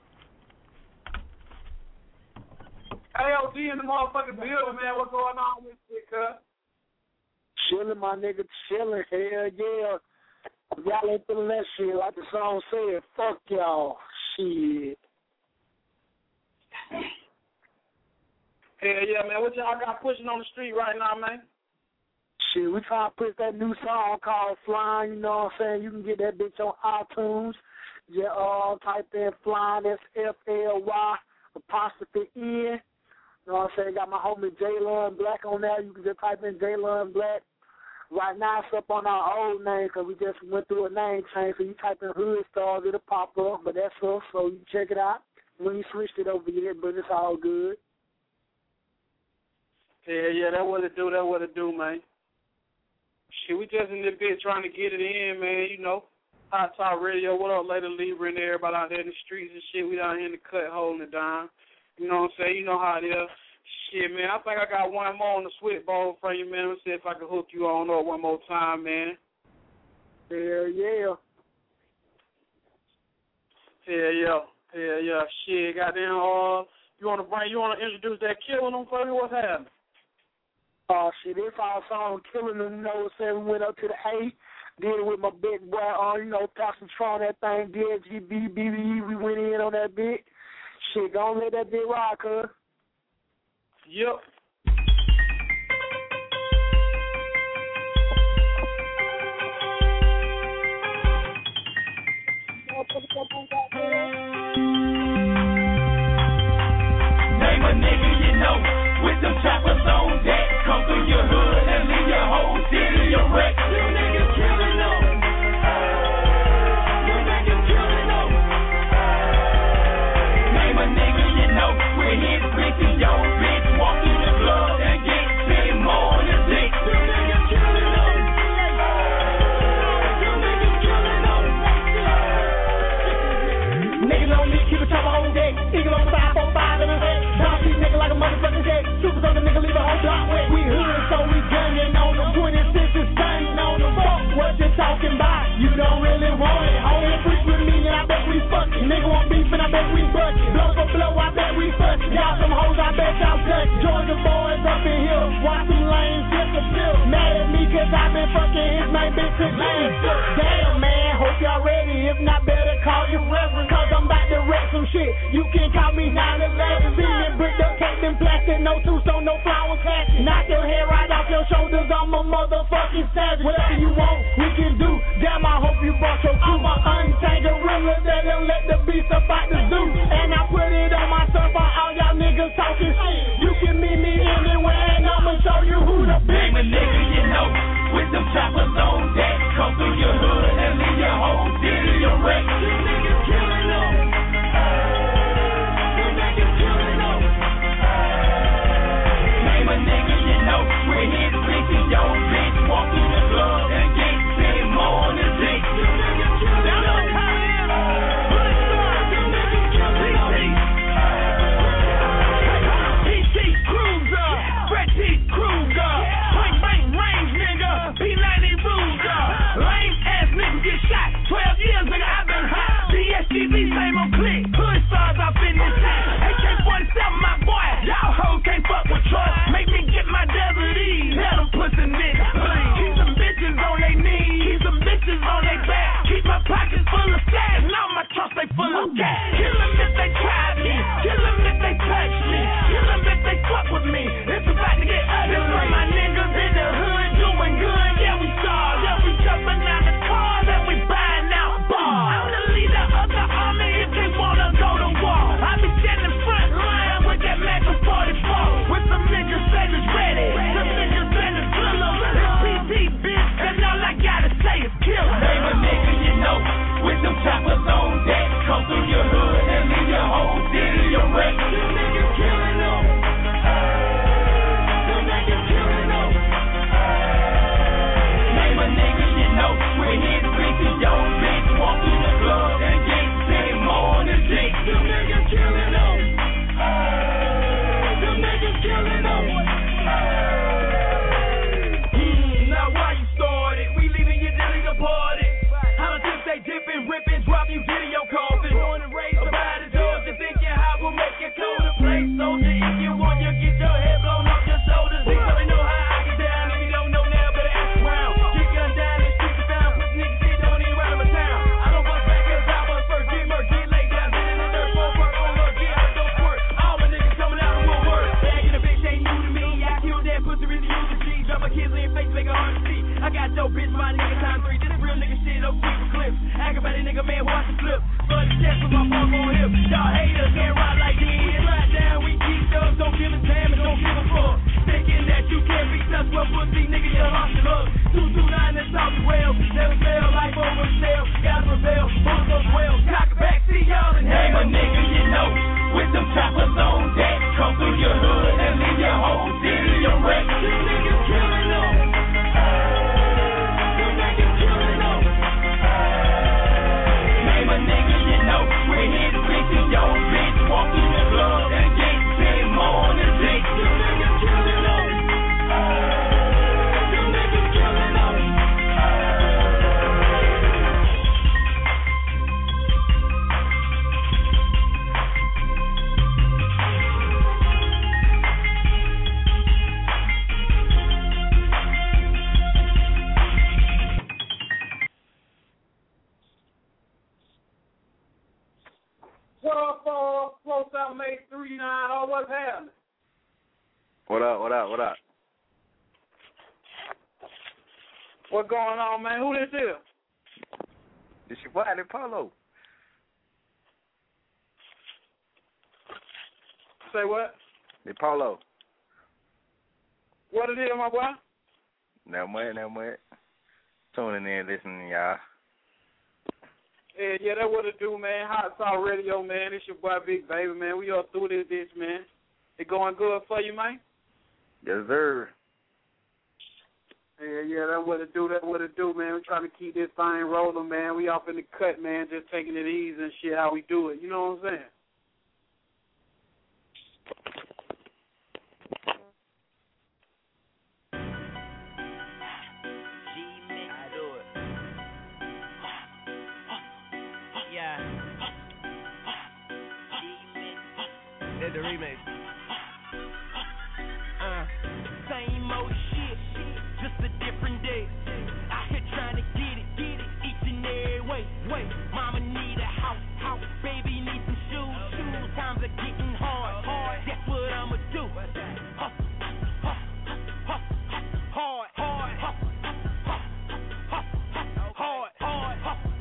Hey, O D in the motherfucking building, man. What's going on with this shit, cuz? Chillin', my nigga, chillin'. Hell yeah. If y'all ain't feeling that shit, like the song said, fuck y'all. Shit. Hell yeah, man. What y'all got pushing on the street right now, man? Shit, we trying to push that new song called Flying, you know what I'm saying? You can get that bitch on iTunes. Yeah, uh, type in Flying, that's F L Y apostrophe N. You know what I'm saying? Got my homie Jaylon Black on there. You can just type in Jaylon Black. Right now it's up on our old name because we just went through a name change. So you type in Hood Stars, it'll pop up. But that's us, so you check it out. We ain't switched it over yet, but it's all good. Yeah, yeah, that what it do, that what it do, man. Shit, we just in this bitch trying to get it in, man, you know. Hot Talk Radio, what up, Lady Libra and everybody out there in the streets and shit. We down here in the cut holding it down. You know what I'm saying? You know how it is. Shit, man, I think I got one more on the switchboard for you, man. Let's see if I can hook you on up one more time, man. Hell yeah. Hell yeah. Hell yeah. Shit, goddamn, uh, you want to bring, you want to introduce that killing them for me? What's happening? Oh, uh, shit, this our song, Killing Them, you know what I'm saying? We went up to the A, did it with my big boy, uh, you know, Pastor Tron, that thing, D S G B, B B E, we went in on that bit. Shit, don't let that bit rock, cuz. Yep. Name a nigga you know with them choppers on deck. Come through your hood and leave your whole city a wreck. You niggas killing them. You niggas killing them. Name a nigga you know with his bitch and your bitch walk through the club and get ten more than six. You niggas killing them. You niggas killing them. Niggas on me, keep a chopper on deck. Eagle on five, four, five in the head. Drop these niggas like a motherfucking head. Supers on the nigga, leave a whole block wet. We hood, so we gunning on them. twenty-six is stunning on them. Fuck what you talking about. You don't really want it. Only freak with me, and I bet we fucking. Nigga want beef, and I bet we bucking. Blow for blow, I bet we fucking. Y'all some hoes, I bet y'all ducking. Georgia boys up in here. Watch them lanes flip the pill. Mad at me, cause I been fucking his main bitch to man. Damn, man, hope y'all ready. If not, better call your reverend. Cause I'm about to wreck some shit. You can call me nine eleven. Cement, brick, duct tape, and plastic. No tombstone, no flowers, classic. Knock your head right off your shoulders. I'm a motherfucking savage. Whatever you want, we can do. Damn, I hope you brought your crew. I'm a untamed gorilla that don't let the beast up out the zoo. And I put it on my surfer. All y'all niggas talking shit. You can meet me anywhere, and I'ma show you who the big. Name a nigga you know with them choppers on deck. Come through your hood and leave your whole city a wreck. You niggas killing them. You niggas killing them. Name a nigga you know with his bitch and your bitch walk through the club and get ten more than six. You niggas these same on click. Hood stars up in this town. A K forty-seven, my boy. Y'all hoes can't fuck with trust. Make me get my desert ease. Tell them pussy niggas, please. Keep some bitches on they knees. Keep some bitches on they back. Keep my pockets full of stash. And all my trunks they full of gas. Kill them if they try me. Kill them if they touch me. Kill them if they fuck with me. It's about to get ugly. This my niggas in the hood doing good. Yeah, we stars. Yeah, we jumping out the cars. And we buying out bars. I'm the leader of the army if they wanna go to war. I be standing front line with that Mac forty-four. With some niggas say it's ready. Some niggas better drill them. It's P T, bitch. And all I gotta say is kill them. Name a nigga you know with them choppers on deck. Come through your hood and leave your whole city a wreck. Them niggas killing them. Them niggas killing them. Name a nigga you know with his bitches, your bitch walk through the club and get paid more than dick. Them niggas killing them. Them niggas killing them. Mm, now why you started? We leaving you daily departed. How much if they dipping, ripping, drop you video coffin. Born and raised by the Georgia, thinking how we'll make it cold to play soldier. If you want, you get your head blown off your shoulders. They really know how I get down. If you don't know now, better ask around. Get gunned down and street the found. Pussy niggas shit don't even run in my town. I don't bust back as I was first. Get murk, get laid down. Get in the dirt, for work, on Lord, get out, don't squirt. All my niggas coming out of woodwork. Bagging a bitch ain't new to me. I killed that pussy, really use the G. Drop my kids in face, make it hard to see. I got your bitch, my nigga, time three. This real nigga shit, don't keep a clip. Aggravated nigga, man, watch the flip. But the chest with my fuck on hip. Y'all haters can't ride like this. We ride down, we keep up. Don't give a damn and don't give a fuck. Thinking that you can't beat us, well, pussy nigga, you lost your luck. two two nine, that's all the well. Never fail, life over sale. Gotta prevail, both goes well. Cock it back, see y'all in hell. Name a nigga you know with them choppers on deck. Come through your hood and leave your whole city a wreck. You niggas killing them. You niggas killing them. Name a nigga you know with his bitches, your bitch walk through the club and get paid more than dick. You niggas killing them. You niggas killing them. twelve four, close out May three nine. Oh, what's happening? What up, what up, what up? What going on, man? Who this is? It's your boy, the Polo. Say what? The Polo. What it is, my boy? No much, no much. Tuning in, listening, y'all. Yeah, yeah, that's what it do, man. Hot Sauce Radio, man. It's your boy, Big Baby, man. We all through this, this, man. It going good for you, man? Yes, sir. Yeah, yeah, that's what it do. That's what it do, man. We trying to keep this thing rolling, man. We off in the cut, man, just taking it easy and shit, how we do it. You know what I'm saying? The remix. Uh, same old shit, just a different day. Out here trying to get it, get it, each and every way. Wait, mama need a house, house, baby need some shoes, shoes. Times are getting hard, hard. That's what I'ma do. Hustle, hustle, hustle, hard, hard, hustle, hustle, hard, hard,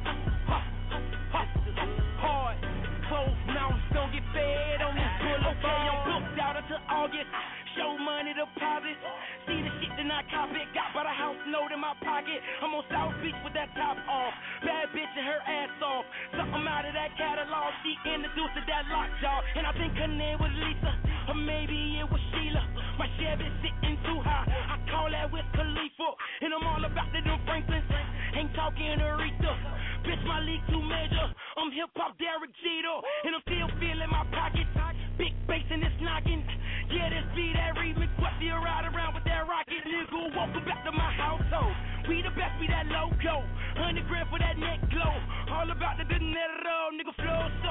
hustle, hard. Closed mouths don't get fed on this bullet. Okay, I'm booked out until August. Show money deposit. See the shit that I cop it. Got by the house note in my pocket. I'm on South Beach with that top off. Bad bitch and her ass off. Something out of that catalog. She introduced to that lockjaw. And I think her name was Lisa. Or maybe it was Sheila. My Chevy sitting too high. I call that with Khalifa. And I'm all about the them Franklins. Ain't talking Aretha. Bitch, my league too major. I'm hip-hop Derek Jeter. And I'm still feeling my pockets. Big bass and it's knocking. Yeah, this beat that remix. What you ride around with that rocket? Nigga, welcome back to my household. We the best, we that logo. Hundred grand for that neck glow. All about the dinero. Nigga flow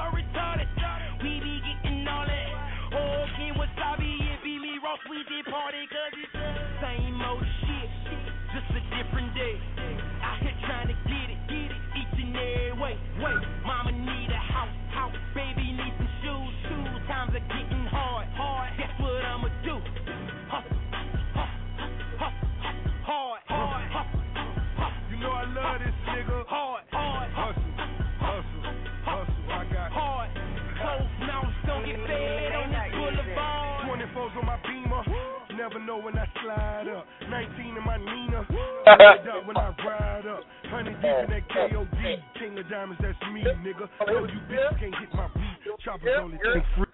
party, party, cause it's the same old shit, just a different day. Out here trying to get it, get it, each and every way. Wait, mama need a house, house, baby need some shoes, shoes. Times are getting hard, hard. Guess what I'ma do? Hustle, hustle, hustle, hard, hard, hustle, hustle. You know I love this nigga. Hard, hard, hustle, hustle, hustle. I got hard. Closed mouths don't get fed on this boulevard. twenty-fours on my Beamer. Never know when I slide up. nineteen in my Nina. When I ride up. Hundred deep in that K O D. King of diamonds, that's me, nigga. No, you bitches can't get my beat. Choppers only take free.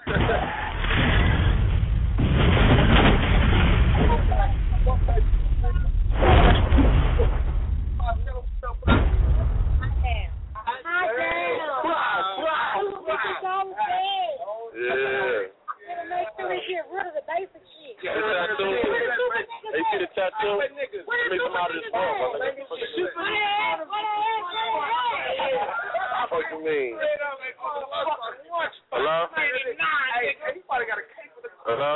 Yeah. Make sure we get rid of the basic shit. The tattoo. They see the tattoo? Make them out of this home, my nigga. What you mean? Hello? Hello?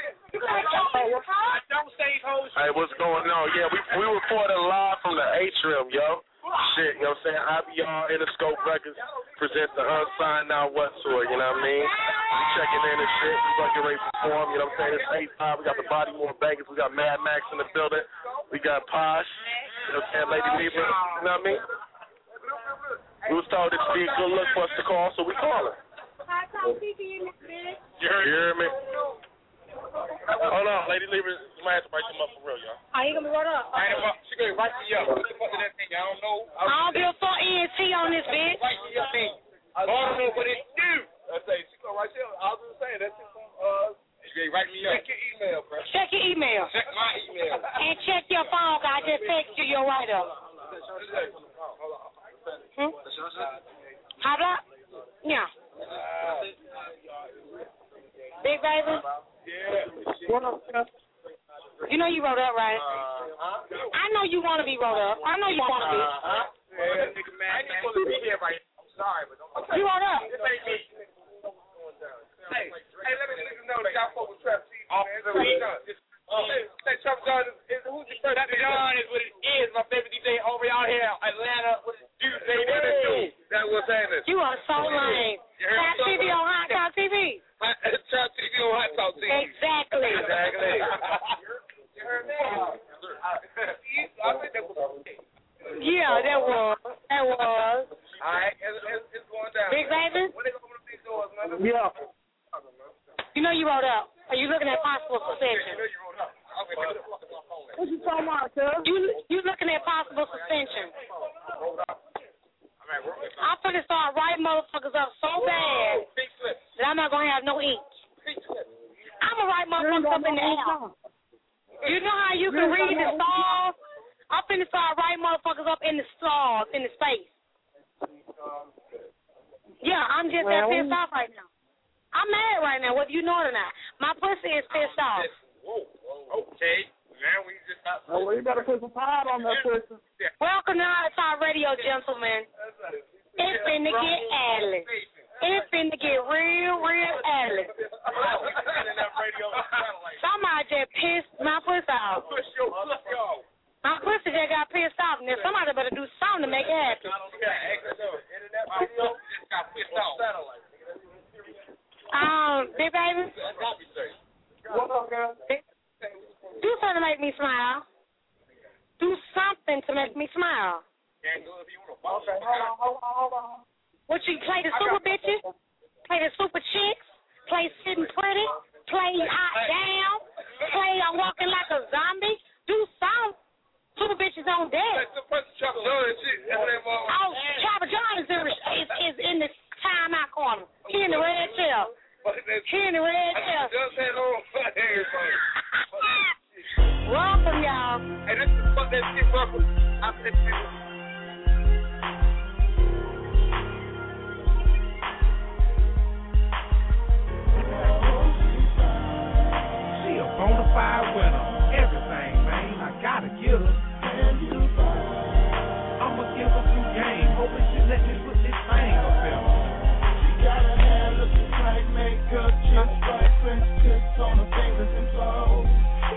Hey, what's going on? Yeah, we we reporting live from the atrium, yo. Shit, you know what I'm saying? I be y'all Interscope Records present the Unsigned Now What tour, you know what I mean? We checking in and shit. We fucking ready to perform, you know what I'm saying? It's eight five. We got the Bodymore Bangers. We got Mad Max in the building. We got Posh, you know what I'm saying? Lady Libra, you know what I mean? We was told this would be a good look for us to call, so we calling. You hear me? Hold on, Lady Libra, you might have to write them up for real, y'all. Are you gonna be right up? I ain't she gonna write me up. What the fuck is that thing? I don't know. I don't give a fuck E N T on this bitch. Write me up, thing. I don't know what it do. I say she gonna write you up. I was just saying that's just some uh. She gonna write me up. Check your email, bro. Check your email. Check my email. And check your phone, cause I just text you your write up. Hmm? How about? Yeah. Big baby. Yeah. What up, sir? You know you wrote up, right? Uh-huh. I know you want to be wrote up. I know you want to be. Uh-huh. Yeah, nigga, man. I ain't supposed to be here right now. I'm sorry, but don't. You wrote up. This ain't me. Hey, hey, let me let you know that y'all fuck with Trap T V, man. Say Trap John is, is who's your first? Trap John is what it is. My favorite D J over out here, Atlanta. What it do? They what it do? That was saying. You are so lame. Trap T V on Hot Talk T V. Trap T V on Hot Talk T V. Exactly. Exactly. You heard me? I think that was. Yeah, that was. That was. All right, it's, it's, it's going down. Big baby? When they gonna open up these doors, man? Yeah. You know you wrote up. Are you looking at possible suspension? What you talking about, sir? You you looking at possible suspension? I'm finna start writing motherfuckers up so bad that I'm not gonna have no ink. I'm gonna write motherfuckers up in the air. You know how you can read the stars? I'm finna start writing motherfuckers up in the stars, in the space. Yeah, I'm just that pissed off right now. I'm mad right now, whether you know it or not. My pussy is pissed off. Whoa, okay. Now we just got. Oh, well, you better put some pie on that pussy. Welcome to Hot Talk Radio, gentlemen. It's finna get adley. It's finna get real, real adley. Somebody just pissed my pussy off. My pussy just got pissed off, and then somebody better do something to make it happen. Um, big baby. What up, girl? Do something to make me smile. Do something to make me smile. Okay, hold on, hold on, hold on. What you play the super bitches? Play the super chicks? Play sitting pretty? Play hot down? Play I'm walking like a zombie? Do something. Super bitches on deck. Oh, Chopper John is in, is, is in the timeout corner. He in the red chair. He in the red chair. Welcome, y'all. Hey, this is fuck that shit, welcome. I'm She a bona fide winner. Everything, man. I gotta get her. I'ma give her some game. Hoping she let me put this thing up in her. She got her hair looking tight, makeup, just right, French kiss on her fingers and toes.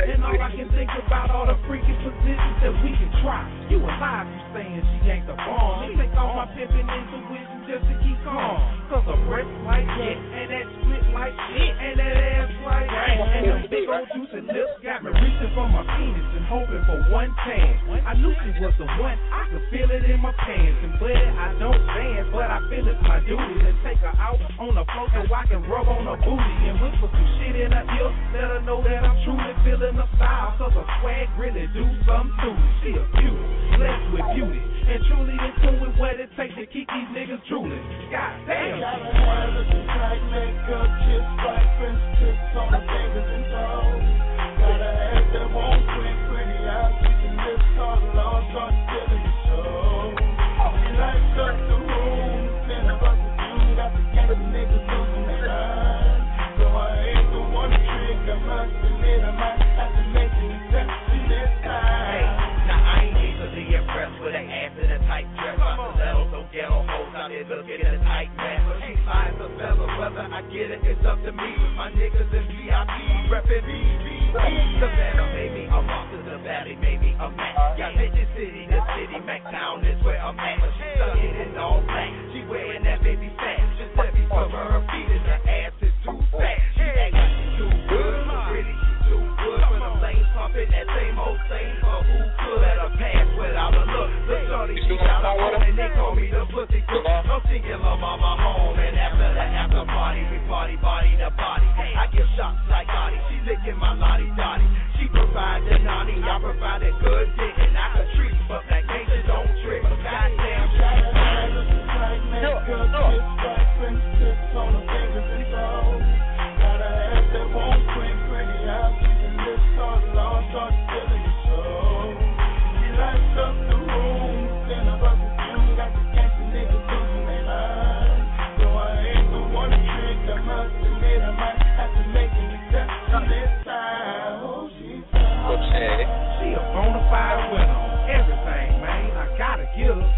And all I can think about all the freaking positions that we can try. You alive, you saying she ain't the bomb. They take all my pimping intuition just to keep calm. Cause a breath like shit, and that split like shit, and that ass like that. And them big old juicy lips got me reaching for my penis and hoping for one chance. I knew she was the one, I could feel it in my pants. And buddy, I don't dance, but I feel it's my duty to take her out on the floor so I can rub on her booty and whisper some shit in her ear. Let her know that I'm truly feeling the style, cause her swag really do something to me. She a beauty, blessed with beauty, and truly in tune with what it takes to keep these niggas drooling. God damn. Gotta have a tight makeup, kiss, fragrance, tips on the fingers and toes. Gotta have that one quick, pretty eyes, and lips all along, start feeling the show. She lights up the room, ten of us with you, got the gang of niggas losing their mind. So I ain't the one trick, I must admit I might have to make an exception this time. Hey, now I ain't easily impressed with an ass in a tight dress. I'm a little so ghetto hoes out here looking at a tight mess. She finds a fella, whether I get it, it's up to me. My niggas in V I P, reppin' B B. Savannah made me, I'm off to the valley, made me a Mac. Got Midget City, the city, McTown is where I'm at. She stuck it in all black, she wearing that baby fat. Just let me cover her feet and her ass is too fat. She act like she too good, but really she too good. For them lanes pumping that same old thing, but who could let her pass without a look? Look, shorty, she got a home and they call me the pussy cook. No, she give her mama home, and after the after party, we party body to body. I give shots like Gotti, she licking my lottie dottie. She provide the naughty, I provide that good dick, and I can treat, but that gangster don't trick. Goddamn, gotta have a tight makeup, kiss, fragrance, tips on the fingers and toes. Gotta have that one quick, pretty eyes, and lips all along, start feeling the show. She lights up the room, ten of us with you, got the gangster niggas losing their mind. So I ain't the one trick, I must admit I might have to make an exception this time. Oh, she's fine. She a bona fide winner, everything, man. I gotta give her.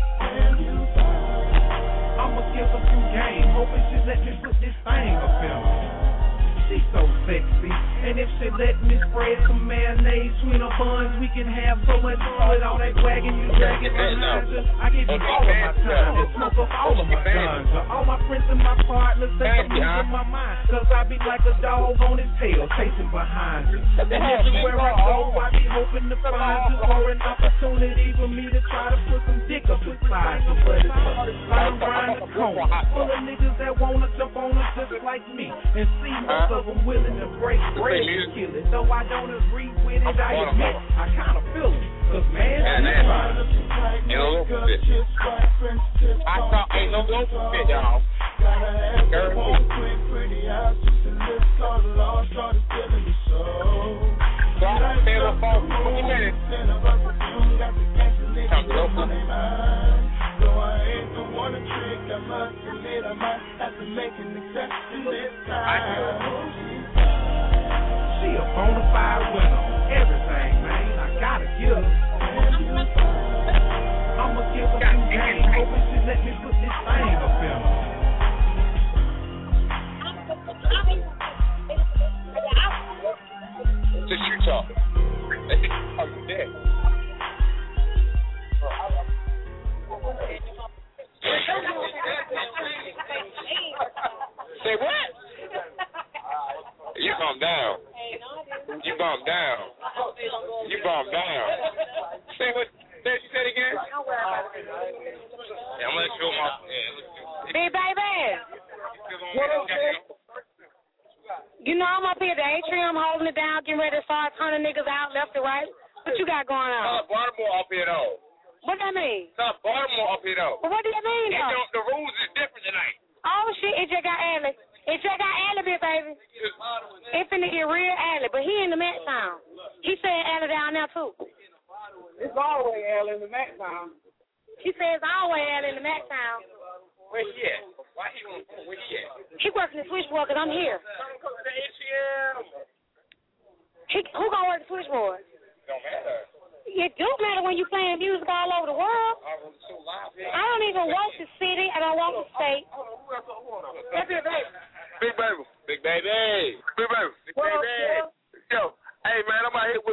I'ma give her some game, hoping she let me put this thing up in her. She's so sexy, and if she let me spread some mayonnaise between her buns, we can have so much fun with all that wagon you dragging behind her. I give you all of my time and smoke up all of my guns. All my friends and my partners think I'm losing my mind, cause I be like a dog on his tail, chasing behind you. And everywhere I go, I be hoping to find you for an opportunity for me to try to put some dick up inside you. But it's like around the corner, full of niggas that wanna jump on us just like me, and see most of them willing to break bread and kill it. Though I don't agree with it, I admit I kinda feel it. Cause man, yeah, man. You know, I thought ain't no local fit, y'all. Gotta have that one quick, pretty eyes, just a lips all along, started feeling the show. So I stay up for twenty minutes. Come local. So I ain't the one to trick, I must admit I might have to make an exception this time. She a bona fide winner, everything, man. I gotta give her. I'ma give her some game, hoping she let me put this thing up in her. Just you talk. I'm dead. Say what? You calm down. You calm down. You calm down. Say what? Say you said again? Yeah, I'm gonna let you go, my. Yeah, Big baby. What up, you know I'm up here at the atrium holding it down, getting ready to start turning niggas out left and right. What you got going on? Uh, Baltimore up here though. What that mean? Uh, Baltimore up here though. Well, what do you mean though? Don't, the rules is different tonight. Oh shit, it just got alley. It just got alley, big baby. It finna get real alley, but he in the Mac Town. He saying alley down there too. It's always alley in the Mac Town. He says always alley in the Mac Town. Where he at? Why he want? Where he at? He working the switchboard because I'm here. He, who gonna work the switchboard? Don't matter. It do matter when you playing music all over the world. I don't even walk the city. I don't walk the state. Big baby. Big baby. Big baby. Big baby. Big baby. Yo, hey man, I'm out here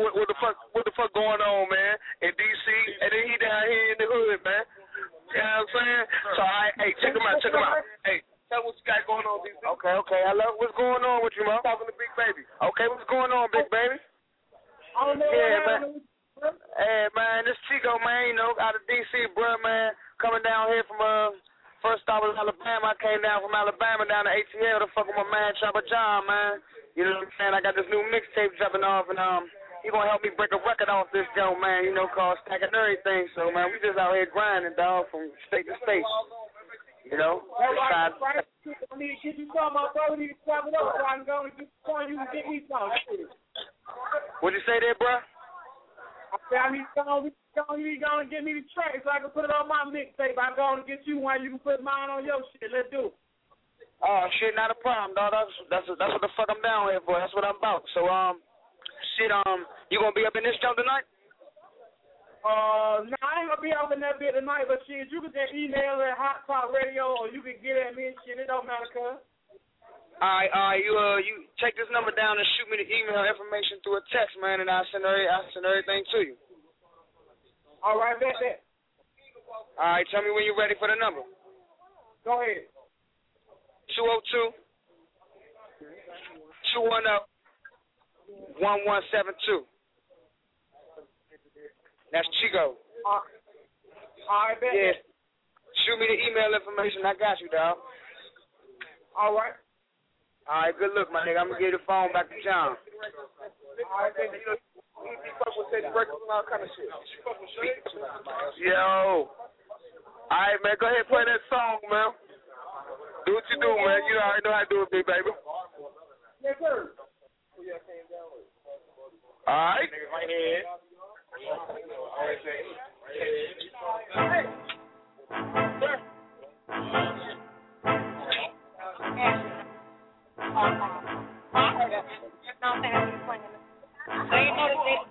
what, what the fuck what the fuck going on, man, in D C, and then he down here in the hood, man. You know what I'm saying? So, I, hey, check him out, check him out. Hey, tell what you got going on, D C. Okay, okay. Hello, what's going on with you, man? I'm talking to Big Baby. Okay, what's going on, Big Baby? I don't know. Yeah, man. Hey, man, this Chico, man, you know, out of D C, bro, man, coming down here from, uh, first stop was Alabama. I came down from Alabama down to A T L to fuck with my man, Chopper John, man. You know what I'm saying? I got this new mixtape jumping off, and, um, he gonna help me break a record off this joint, man, you know, called Stacking Everything. So, man, we just out here grinding, dog, from state to state. You know? All right, right. I need to get you some, my brother. I need to swap it up so I can go and get you some. You can get me some. What'd you say there, bro? I said I need to go, go, you need to go and get me the track so I can put it on my mixtape. I go and get you one. You can put mine on your shit. Let's do it. Oh, shit, not a problem, dog. That's, that's, that's what the fuck I'm down here for. That's what I'm about. So, um... Shit, um, you gonna be up in this joint tonight? Uh, no, I ain't gonna be up in that bit tonight, but shit, you can just email at Hot Talk Radio, or you can get at me and shit. It don't matter, cuz. Alright, alright, you uh, you take this number down and shoot me the email information through a text, man, and I'll send every, I'll send everything to you. All right, bet that. Alright, tell me when you're ready for the number. Go ahead. two oh two, two one oh, one one seven two. That's Chico. Uh, all right, bet. Yeah. Shoot me the email information. I got you, dog. All right. All right, good look, my nigga. I'm going to give the phone back to John. All right, baby. You know, he fuck with Teddy Breakfast and all kind of shit. Yo. All right, man. Go ahead and play that song, man. Do what you do, man. You already know how to do it, big baby. Yes, sir. All right. Right here. Hey. Sir. So you notice it.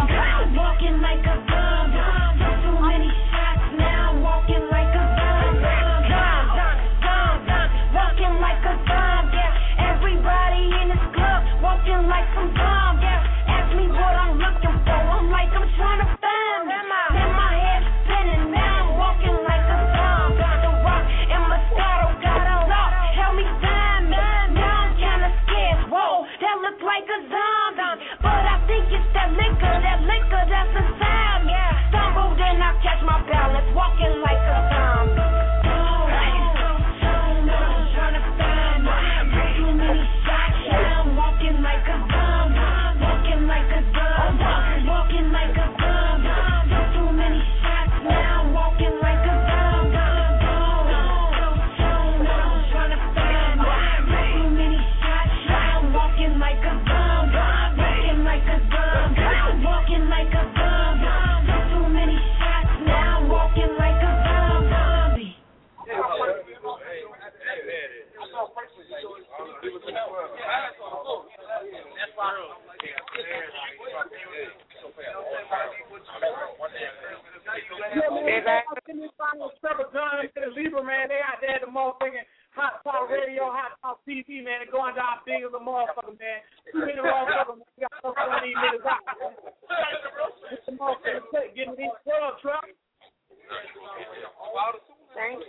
Walking like a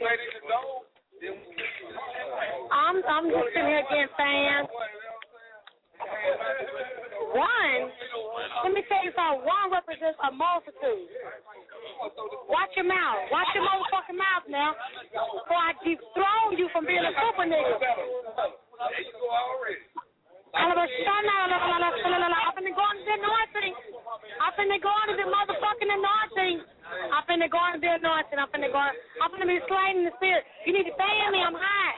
I'm I'm just sitting here getting fans. One, let me tell you something. One represents a multitude. Watch your mouth. Watch your motherfucking mouth now, before I dethrone you from being a super nigga. I'm finna go into the anointing. I'm finna go into the motherfucking anointing. I'm finna go into the anointing. I'm finna go. I'm finna be slain in the spirit. You need to fan me. I'm high.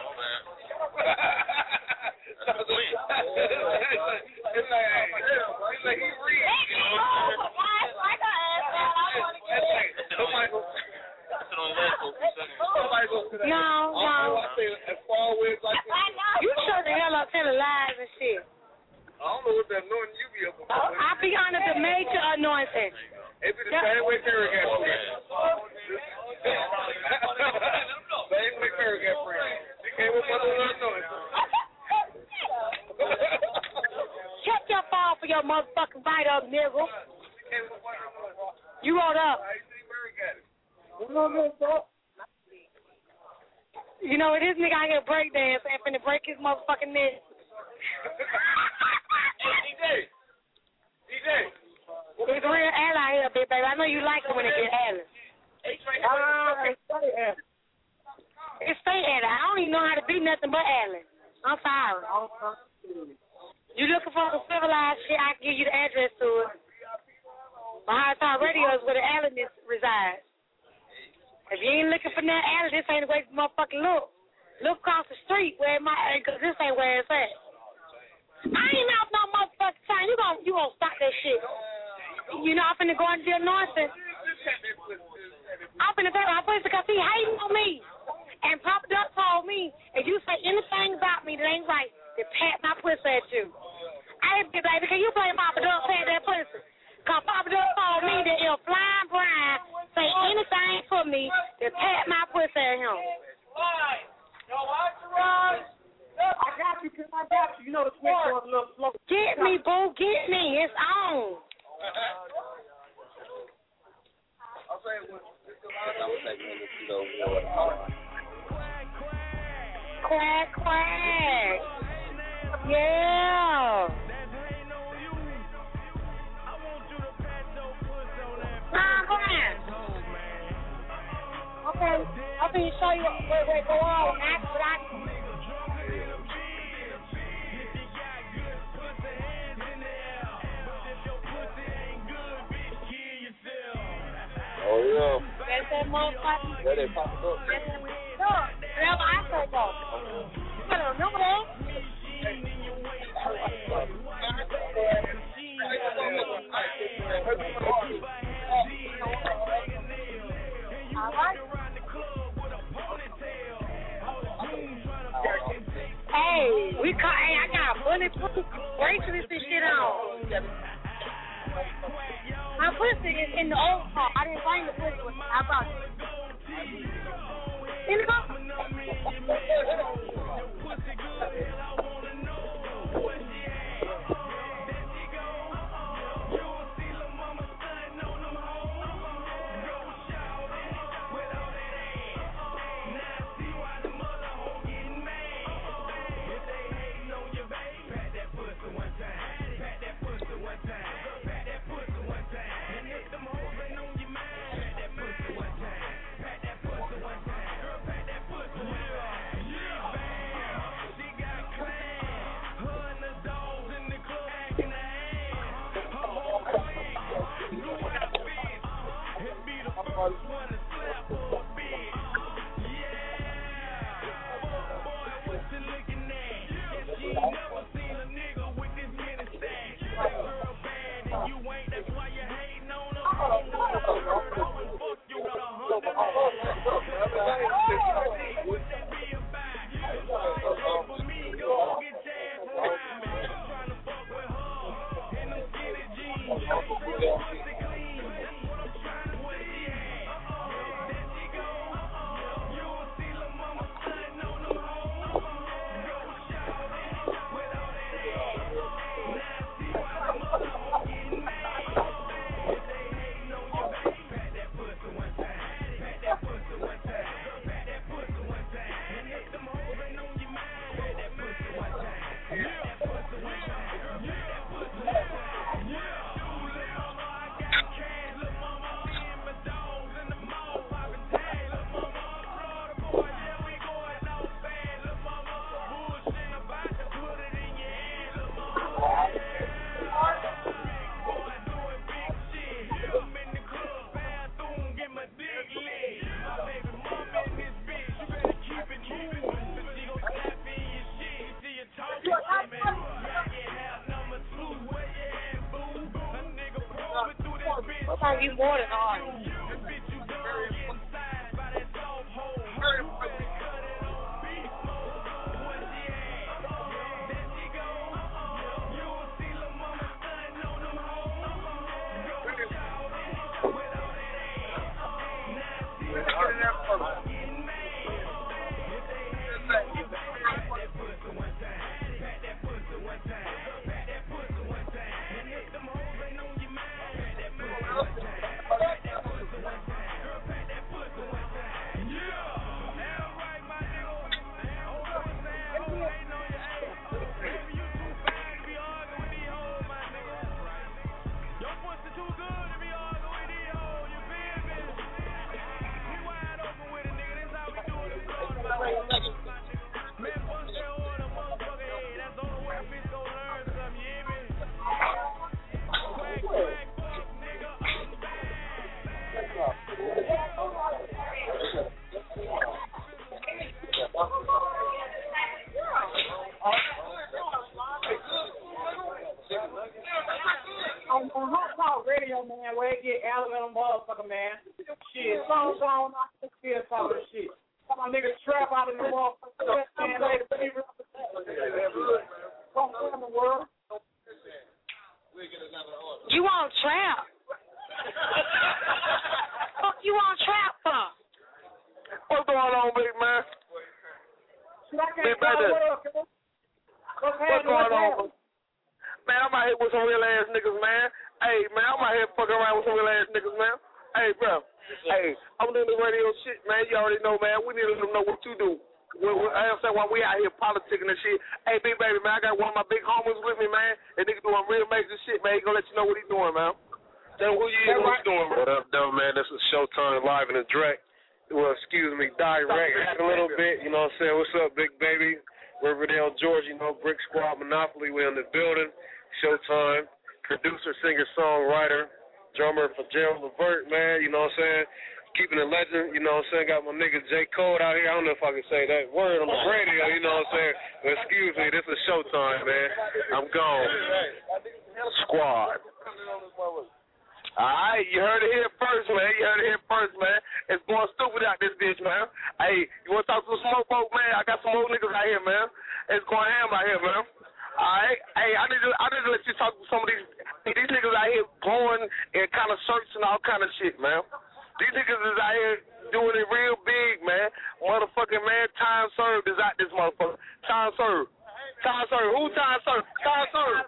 It's like, it's like he reads. No, no. You shut the hell up telling lies and shit. I don't know what that anointing you be up on. I be under the major anointing. It be the same way Terry got friends. Same way Terry got friends. She came up under the anointing. Check your phone for your motherfucking bite up, nigga. You rolled up. You know, this nigga out here breakdance and finna break his motherfucking neck. D J. D J. It's real Allen out here, big baby. I know you like it when it get Allen. It's fake Allen. I don't even know how to be nothing but Allen. I'm sorry. You looking for some civilized shit, I can give you the address to it. My High Talk Radio is where the Allen resides. If you ain't looking for that Allen, this ain't the way to motherfucking look. Look across the street where it might, because this ain't where it's at. I ain't out no motherfucking time. You gon' you gon' stop that shit. You know, I'm finna go into the anointing. I'm finna pay my pussy because he hating on me. And Papa Duck told me, if you say anything about me that ain't right, to pat my pussy at you. Hey, baby, can you play Papa Duck pat that pussy? Because Papa Duck told me that if Flying Brian say anything for me, to pat my pussy at him. Yo, watch your run. I got you, cause I got you. You know the switch was a little slow. Get me, boo, get me. It's on. I'll say it when Quack, quack. Yeah. Nah, go ahead. Okay, I'm going to show you. Wait, wait, go on. Ask what I Oh, yeah. That's that motherfucker. Where they pop it up? That's that motherfucker. Whatever I say, though. You better remember that. All right. Hey, we caught, hey, I got a bulletproof bracelet and shit on. My pussy is in the old car. I didn't bring the pussy with me. I brought it. In the car. gonna eat more than ours. On Hot Talk Radio, man, where it get Alabama motherfucker, man. Shit, songs on, I can still talk this shit. Come on, niggas trap out in the motherfucker, man, later, baby. Come on, the world. You want trap? Fuck you want trap for? What's going on, big man? Big baby. What's going on? Man, I'm out here with some real ass niggas, man. Hey, man, I'm out here fucking around with some real ass niggas, man. Hey, bro. Hey, I'm doing the radio shit, man. You already know, man. We need to let them know what you do. I understand why we out here politicking and shit. Hey, big baby, man, I got one of my big homies with me, man. That nigga doing real major shit, man. He gonna let you know what he doing, man. Tell him who you is, what you doing, bro. What up, though, man? This is Showtime live in the direct. Well, excuse me, direct a little bit. You know what I'm saying? What's up, big baby? Riverdale, Georgia, you know, Brick Squad, Monopoly. We in the building. Showtime. Producer, singer, songwriter, drummer for Gerald Levert, man. You know what I'm saying? Keeping it legend. You know what I'm saying? Got my nigga J. Code out here. I don't know if I can say that word on the radio. You know what I'm saying? But excuse me, this is Showtime, man. I'm gone. Squad. All right, you heard it here first, man. You heard it here first, man. It's going stupid out this bitch, man. Hey, you want to talk to the smoke folk, man? I got some old niggas out here, man. It's going ham out here, man. All right, hey, I need to, I need to let you talk to some of these, hey, these niggas out here blowing and kind of shirts and all kind of shit, man. These niggas is out here doing it real big, man. Motherfucking, man, time served is out this motherfucker. Time served. Time served. Who time served? Time served.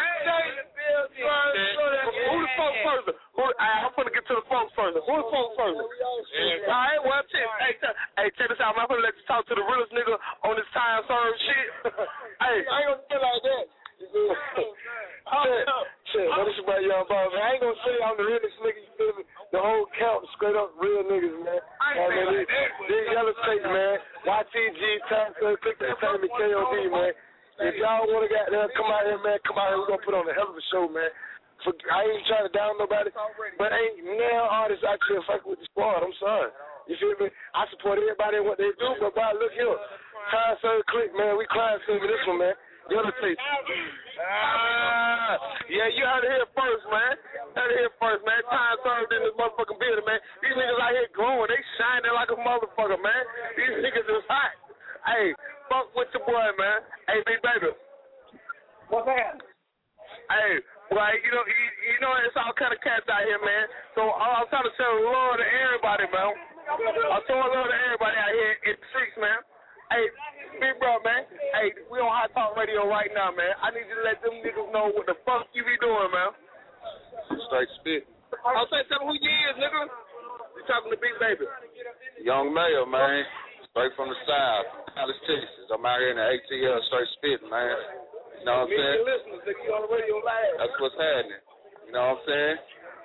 Who the folks first? Who, I'm going to get to the folks first. Who the folks first? All right, well, check, hey, check, hey, check this out, man. I'm going to let you talk to the realest nigga on this time served shit. Hey, I ain't going to feel like that. Shit, shit, what is about Young Bob, man? I ain't gonna say I'm the realest nigga, you feel me? The whole count, straight up real niggas, man. I ain't I mean, like that, these yellow states, man. Y T G, time served, click that time to K O D, man. If y'all wanna get there, come out here, man. Come out here, we're gonna put on a hell of a show, man. For, I ain't trying to down nobody, but ain't now artists actually fucking with the squad. I'm sorry. You feel me? I support everybody and what they do, but by look here, time served, click, man. We crying for this one, man. Yellow tape. Ah, yeah, you heard it here first, man. Heard it here first, man. Time served in this motherfucking building, man. These niggas out here glowing. They shining like a motherfucker, man. These niggas is hot. Hey, fuck with your boy, man. Hey, big baby. What's that? Hey, well, you know, you, you know, it's all kind of cats out here, man. So I'm trying to show love to everybody, man. I'm showing love to everybody out here in the streets, man. Hey, big bro, man. Hey, we on Hot Talk Radio right now, man. I need you to let them niggas know what the fuck you be doing, man. Straight spit. I'll say tell them who you is, nigga. You talking to Big Baby. Young Mayor, man. Straight from the South, Dallas, Texas. I'm out here in the A T L, straight spitting, man. You know what I'm saying? Listeners, nigga, you on the radio live. That's what's happening. You know what I'm saying?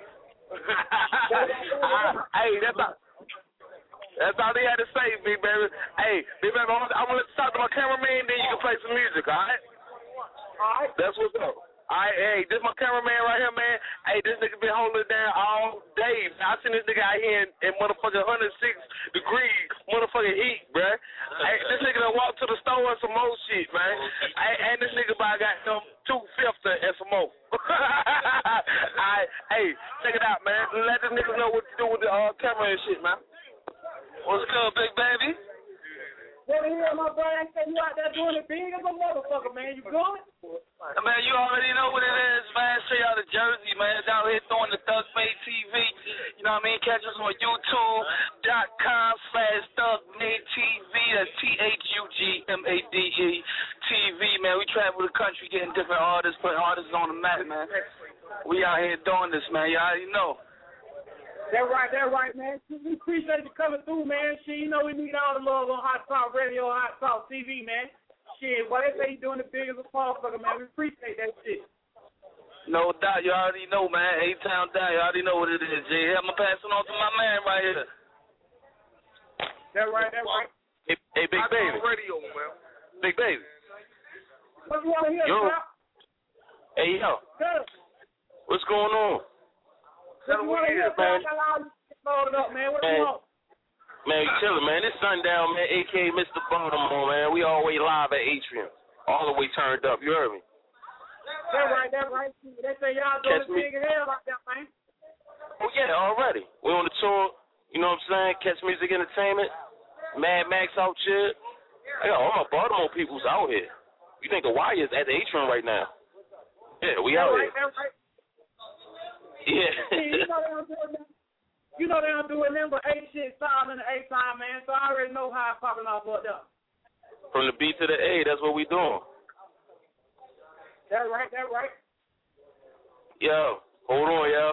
Hey, that's all. That's all he had to say, Big Baby. Hey, Big Baby, I'm going to let you talk to my cameraman, then you can play some music, all right? All right. That's what's up. All right, hey, this is my cameraman right here, man. Hey, this nigga been holding it down all day. I seen this nigga out here in, in motherfucking one hundred six degrees motherfucking heat, bruh. Hey, this nigga done walked to the store and some more shit, man. Hey, and this nigga by got some two fifths and some more. All right, hey, check it out, man. Let uh, camera and shit, man. What's good, big baby? What the hell, my boy? I said you out there doing it big as a motherfucker, man. You good? Man, you already know what it is, man. Straight out of Jersey, man. Down here throwing the Thug Made T V. You know what I mean? Catch us on YouTube.com slash Thug Made T V. That's T H U G M A D E T V, man. We travel the country getting different artists, putting artists on the map, man. We out here doing this, man. You already know. That's right, that's right, man. We appreciate you coming through, man. Shit, you know we need all the love on Hot Talk Radio, Hot Talk T V, man. Shit, why they say you doing the biggest motherfucker, man. We appreciate that shit. No doubt, you already know, man. A-Town down, you already know what it is, Jay. I'm going to pass it on to my man right here. That's right, that's right. Hey, hey Big Hot Baby. Talk Radio, man. Big Baby. What you want to hear, Yo. Scott? Hey, yo. Good. What's going on? What you want to hear, man? Load it up, man. What you want? Man, you chilling, man. It's Sundown, man, a k a. Mister Baltimore, man. We all the way live at Atrium. All the way turned up. You heard me? That's right, that's right. They say y'all doing the big hell like that, man. Oh, yeah, already. We on the tour. You know what I'm saying? Catch Music Entertainment. Mad Max out here. I got all my Baltimore peoples out here. You think the Wire is at the Atrium right now? Yeah, we that's out right, here. That's right. Yeah. you know they don't do it. You know they don't do it nothing but eight shit style in the A time, man. So I already know how it's popping off up there. From the B to the A, that's what we doing. That's right. That's right. Yo, hold on, yo.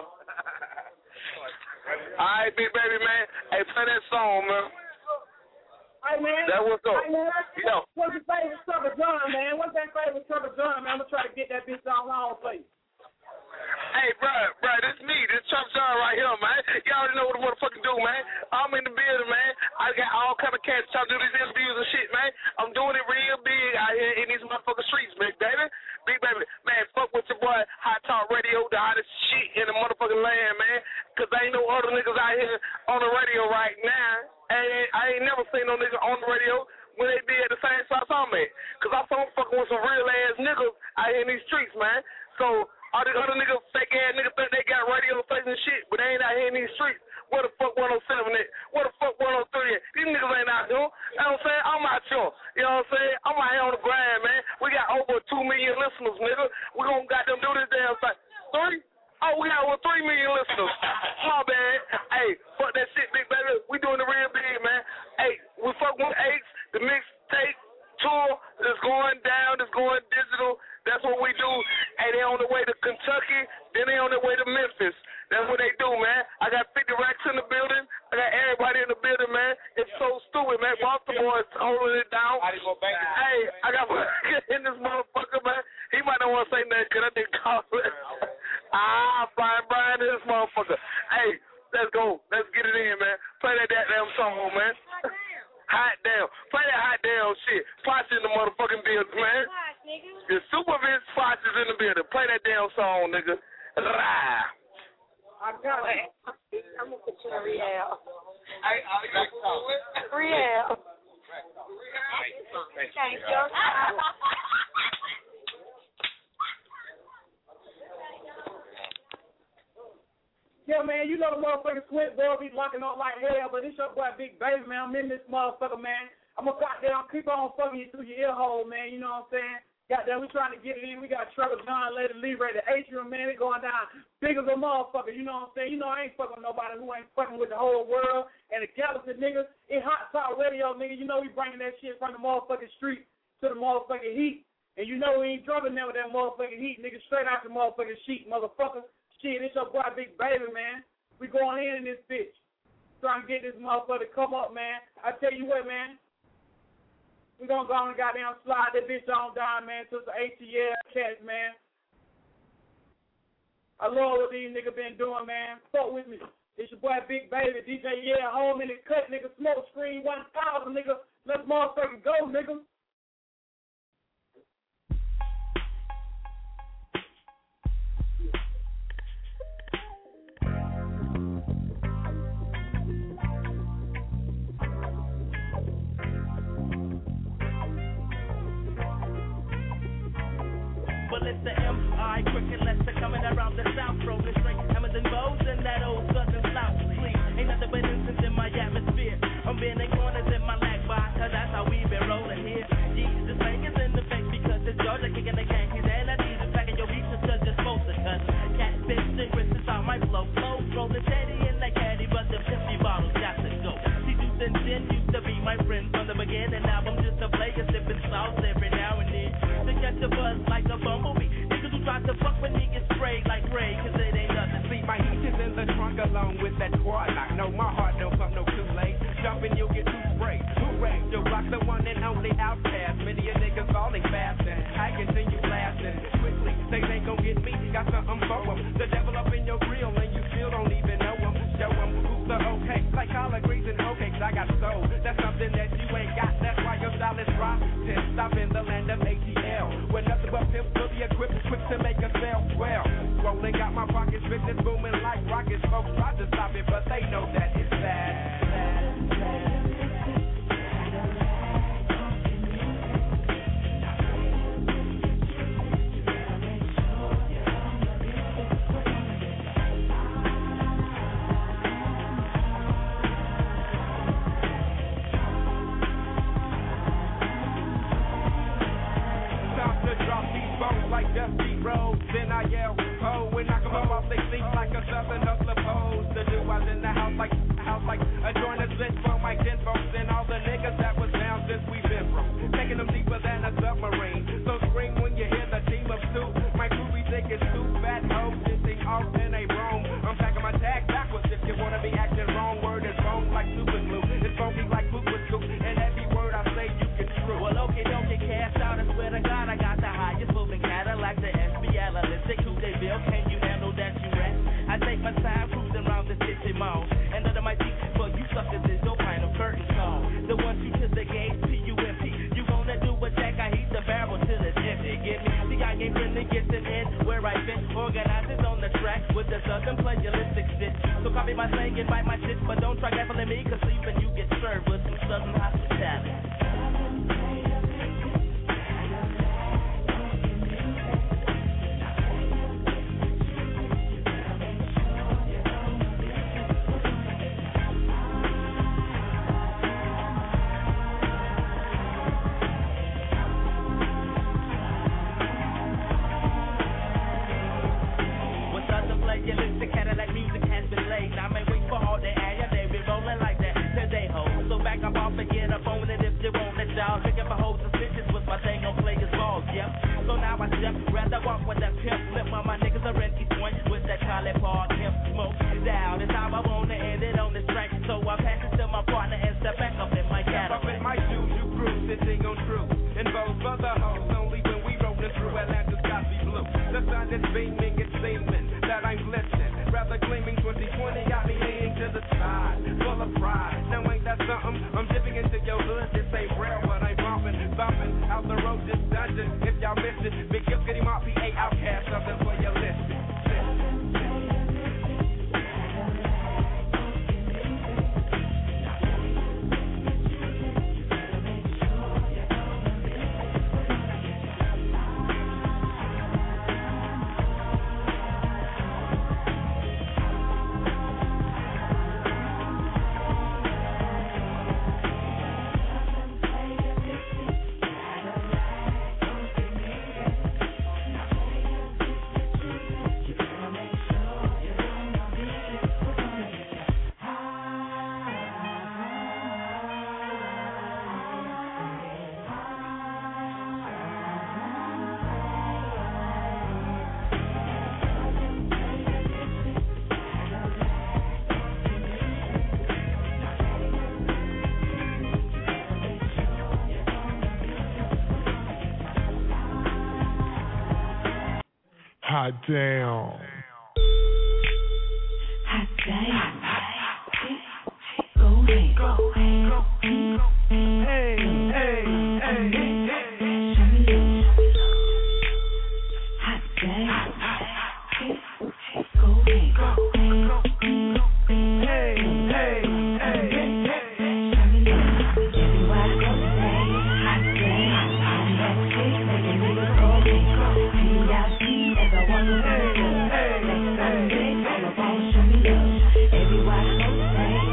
All right, big baby, man. Hey, play that song, man. Hey, man. That what's up. Hey, man. Yo. What's your favorite Trevor John, man? What's that favorite Trevor John, man? I'm going to try to get that bitch on long for you. Hey, bro, bro, this me, this Trump John right here, man. You already know what the motherfucker do, man. I'm in the building, man. I got all kind of cats trying to do these interviews and shit, man. I'm doing it real big out here in these motherfucking streets, big baby. Big baby, man, fuck with your boy, Hot Talk Radio, the hottest shit in the motherfucking land, man. Because ain't no other niggas out here on the radio right now. And I ain't never seen no nigga on the radio when they be at the same spots I'm at. Because I'm fucking with some real-ass niggas out here in these streets, man. So, all the other niggas, fake ass niggas think they got radio stations and shit, but they ain't out here in these streets. Where the fuck one oh seven at? Where the fuck one oh three at? These niggas ain't out here. You know what I'm saying? I'm out here. You know what I'm saying? I'm out here on the grind, man. We got over two million listeners, nigga. We gonna got them do this damn thing. Three? Oh, we got over three million listeners. My bad. Hey, fuck that shit, big baby. We doing it real big, man. Hey, we fuck with eights, the mixtape tour is going down, it's going digital. That's what we do. Hey, they on the way to Kentucky, then they on their way to Memphis. That's what they do, man. I got fifty racks in the building. I got everybody in the building, man. It's so stupid, man. Baltimore is holding it down. Hey, I got in this motherfucker, man. He might not want to say nothing because I didn't call it. Ah, Brian, Brian, this motherfucker. Hey, let's go. Let's get it in, man. Play that damn song, man. Hot damn. Play that hot damn shit. Spots in the motherfucking building, man. The Super Vince Spots is in the building. Play that damn song, nigga. Rah. I got it. I'm going to put you in Real. Hey, I got to Real. Thank you. Yeah, man, you know the motherfucking Swift boy be locking up like hell, but it's your boy Big Baby, man. I'm in this motherfucker, man. I'm gonna goddamn keep on fucking you through your ear hole, man. You know what I'm saying? Goddamn, we trying to get it in. We got Trevor John, Lady Lee, Ray, the Atrium, man. We going down big as a motherfucker. You know what I'm saying? You know I ain't fucking with nobody who ain't fucking with the whole world and the galaxy niggas. It Hot Talk Radio, nigga. You know we bringing that shit from the motherfucking street to the motherfucking heat. And you know we ain't drumming there with that motherfucking heat, nigga. Straight out the motherfucking sheet, motherfucker. Shit, it's your boy Big Baby, man. We going in in this bitch. Trying to get this motherfucker to come up, man. I tell you what, man. We gonna go on and goddamn slide that bitch on down, man, to the A T L cats, man. I love what these niggas been doing, man. Fuck with me. It's your boy Big Baby, D J Yeah, home in the cut, nigga. Smoke screen one thousand, nigga. Let's motherfucking go, nigga. Well, it's the M I Cricket Lester coming around the South Road. It's straight hammers and bows and that old southern South sleep. Ain't ain't nothing but incense in my atmosphere. I'm bending corners in my lag box, cause that's how we been rolling here. Yeah, the slang is in the face because it's Georgia kicking the Yankees. And I need to pack in your beats cause you're supposed to cut. Catfish cigarettes is how my flow flows. Roll the teddy in that caddy, but the fifty bottles got to go. See, Juice and Jen used to be my friends from the beginning. Now I'm just a player sipping sauce every now and then. To catch a buzz like a bumblebee. Niggas who try to fuck when he gets sprayed like Ray, cause it ain't nothing. See, my heat is in the trunk along with that quad lock. No, my heart don't pump no too late. Jumping, you'll get too sprayed. Hooray, you'll rock the one and only outcast. Many a niggas falling fast and I continue blasting quickly. They ain't gon' get me, got something for them. The devil up in your grill and you still don't even know them. Show them who's the okay, like collard greens and hoe cakes. I got soul, that's something that you ain't got. That's why your style is rotten. Stop in the land of A T L, where nothing but pimps will be equipped, quick to make a sell well. Rolling got my pockets, business booming like rockets. Folks try to stop it, but they know that it's bad. bad, bad. Like dusty roads, then I yell, oh, when I come up off they think like a southern hustler pose. The dude was in the house like, house like a joint of split for my ten folks and all the niggas that was down since we been from. Taking them deeper than a submarine. So scream when you hear the team of two. My crew be thinking two fat hoes sitting off in a room. I'm packing my tag backwards if you wanna be acting wrong. Word is wrong like super glue. It's funky like poop with scoop. And every word I say you can true. Well, okay, don't get cast out. I swear to God, I got the highest moving Cadillac, the S B L, Olympic, who they build. Can you handle that you rap? I take my time cruising around the city mall. And under my teeth, but you suckers is your kind of curtain call. The ones you kiss the gauge, P U M P. You gonna do a jack, I heat the barrel till it's empty. Get me, see, I ain't really getting in where I fit. Organizers on the track with the southern playalistic shit. So copy my slang and bite my shit, but don't try gaffling me, cause even you get served with some southern hospitality. Hot damn. Hot damn. Go ahead. Go ahead. Hey, hey, hey, hey. Hot damn. Go ahead. Go ahead. Hey, hey, hey, hey. Everywhere I go today, hot damn. I'm that chick making niggas go ahead. P I C as I walk around. Everywhere I go today,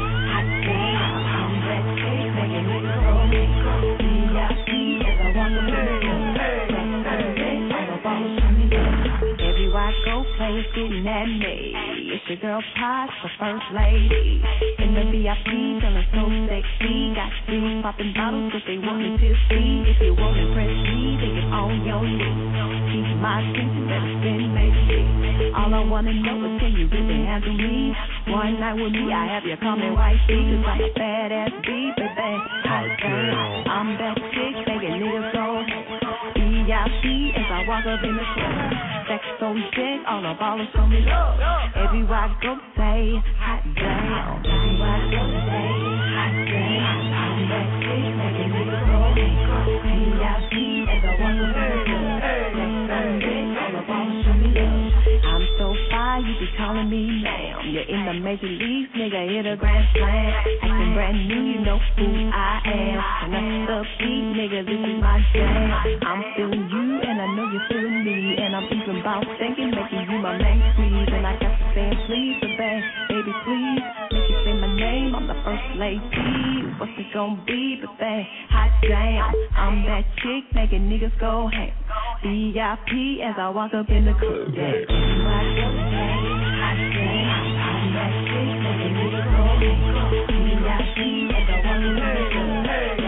sitting at me. It's your girl Posh, the first lady. In the V I P, feeling so sexy. Got dudes popping bottles cause they want me to see. If you want to impress me, then get on your knees. Keep my attention, better spend maybe. All I wanna know is can you really handle me? One night with me, I have you call me wifey, cause I'm a badass B, baby. Hot girl, I'm that chick, making niggas go V I P as I walk up in the club. Sex so sick, all the ballers show me love. Everywhere I go, say, hot damn. Everywhere I go, say, hot damn. I'm that chick, making niggas go V I P as I walk up in the club. Sex so sick, all the ballers show me love. I'm so fine, you be calling me ma'am. You're in the major leagues, nigga, hit a grand slam. Acting brand new, you know who I am. And that's the beat, nigga, this is my jam. I'm feeling you, and I know you feel me. And I'm even about thinking, making you my main squeeze. And I got to say, please, baby, baby, please. Make you say my name, I'm the first lady. What's it gonna be, baby? Hot damn, I'm that chick, making niggas go ham. V I P as I walk up in the club. Yeah. I go, say, hot damn, I'm that chick, making niggas go ham. V I P as I walk up in the club.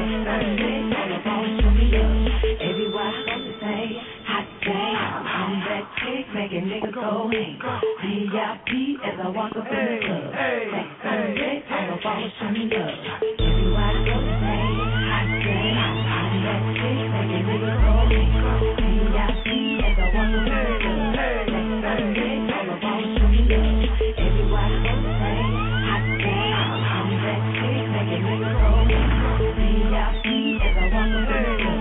Everywhere I go, say, hot damn, I'm that chick, making niggas go ham. V I P as I walk up in the club. Sex on dick, all the ballers show me love. Everywhere I go, say, hot damn, I'm that chick, making niggas go ham. V I P as I walk up in the club. Sex on dick, all the ballers show me love. Everywhere I go, say, hot damn, I'm that chick, making niggas go ham. V I P as I walk up in the club.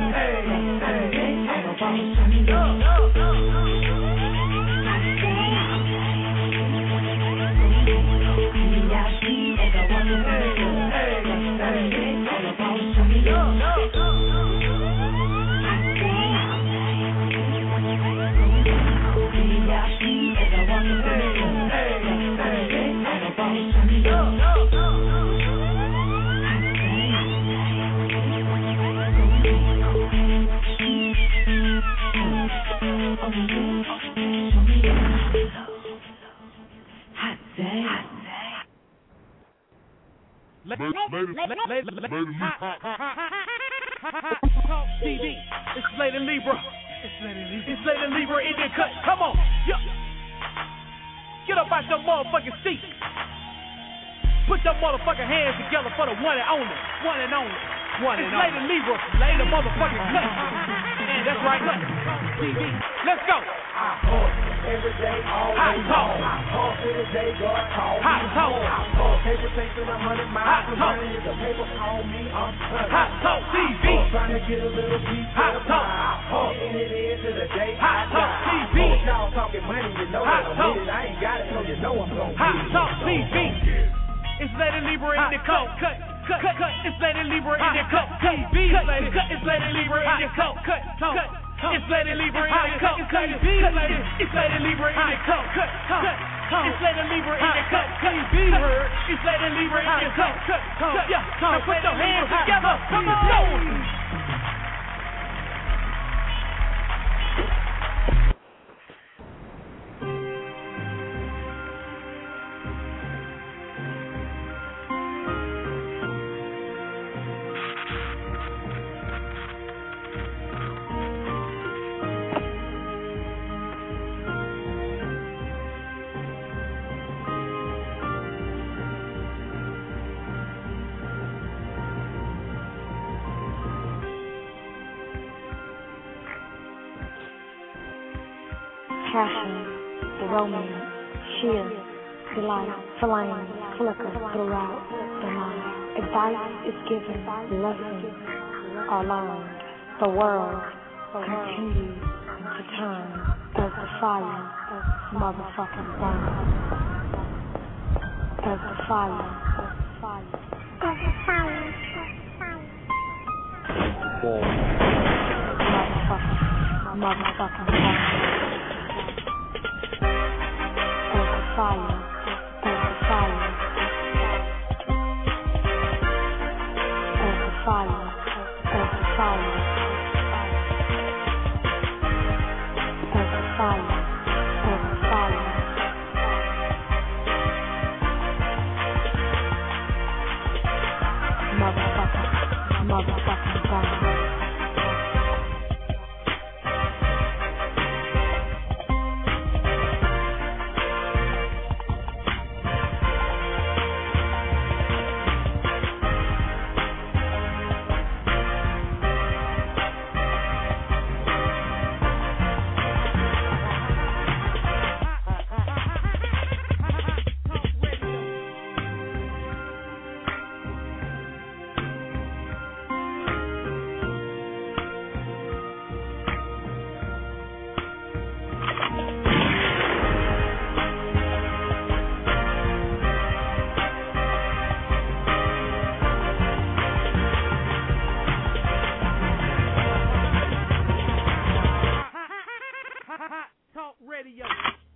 T V, it's Lady Libra. It's Lady Libra in the cut. Come on, yeah. Get up out your motherfucking seat. Put your motherfucking hands together for the one and only, one and only, one and only. It's Lady Libra, Lady motherfucking cut. And that's right, cut. T V, let's go. Every day, all hot talk. Hot to the day, God call hot me. Talk. Hot talk. Paper chasing a hundred miles. Hot talk. Money, the paper call me. I'm hot talk. T V. Trying to get a little piece hot of talk. Hot in it is to the day. Hot talk. T V. Y'all talking money, you know hot that talk. I'm it. I ain't got it, so you know I'm gonna hot talk. T V. It's Lady Libra in the cut. Cut. Cut. Cut. It's Lady Libra in the cut. T V. It's Lady Libra in the cut. Cut. Cut. It's Lady Libra in the cut. It's Lady Libra in the cut. Cut. Cut. It's Lady Libra in the cut. T V. It's Lady Libra in the cut. Cut. Cut. Yeah. Now put your hands together. Come on. Passion, the romance, cheer, delight, flame, flicker throughout the night. Advice is given, lessons are learned. The world continues to turn as the fire motherfucking burns. As the fire, as the fire, motherfucking, motherfucking burns. Fire, as the fire, as the fire, as the fire, as the fire, as the fire, motherfucking gone. Talk Radio.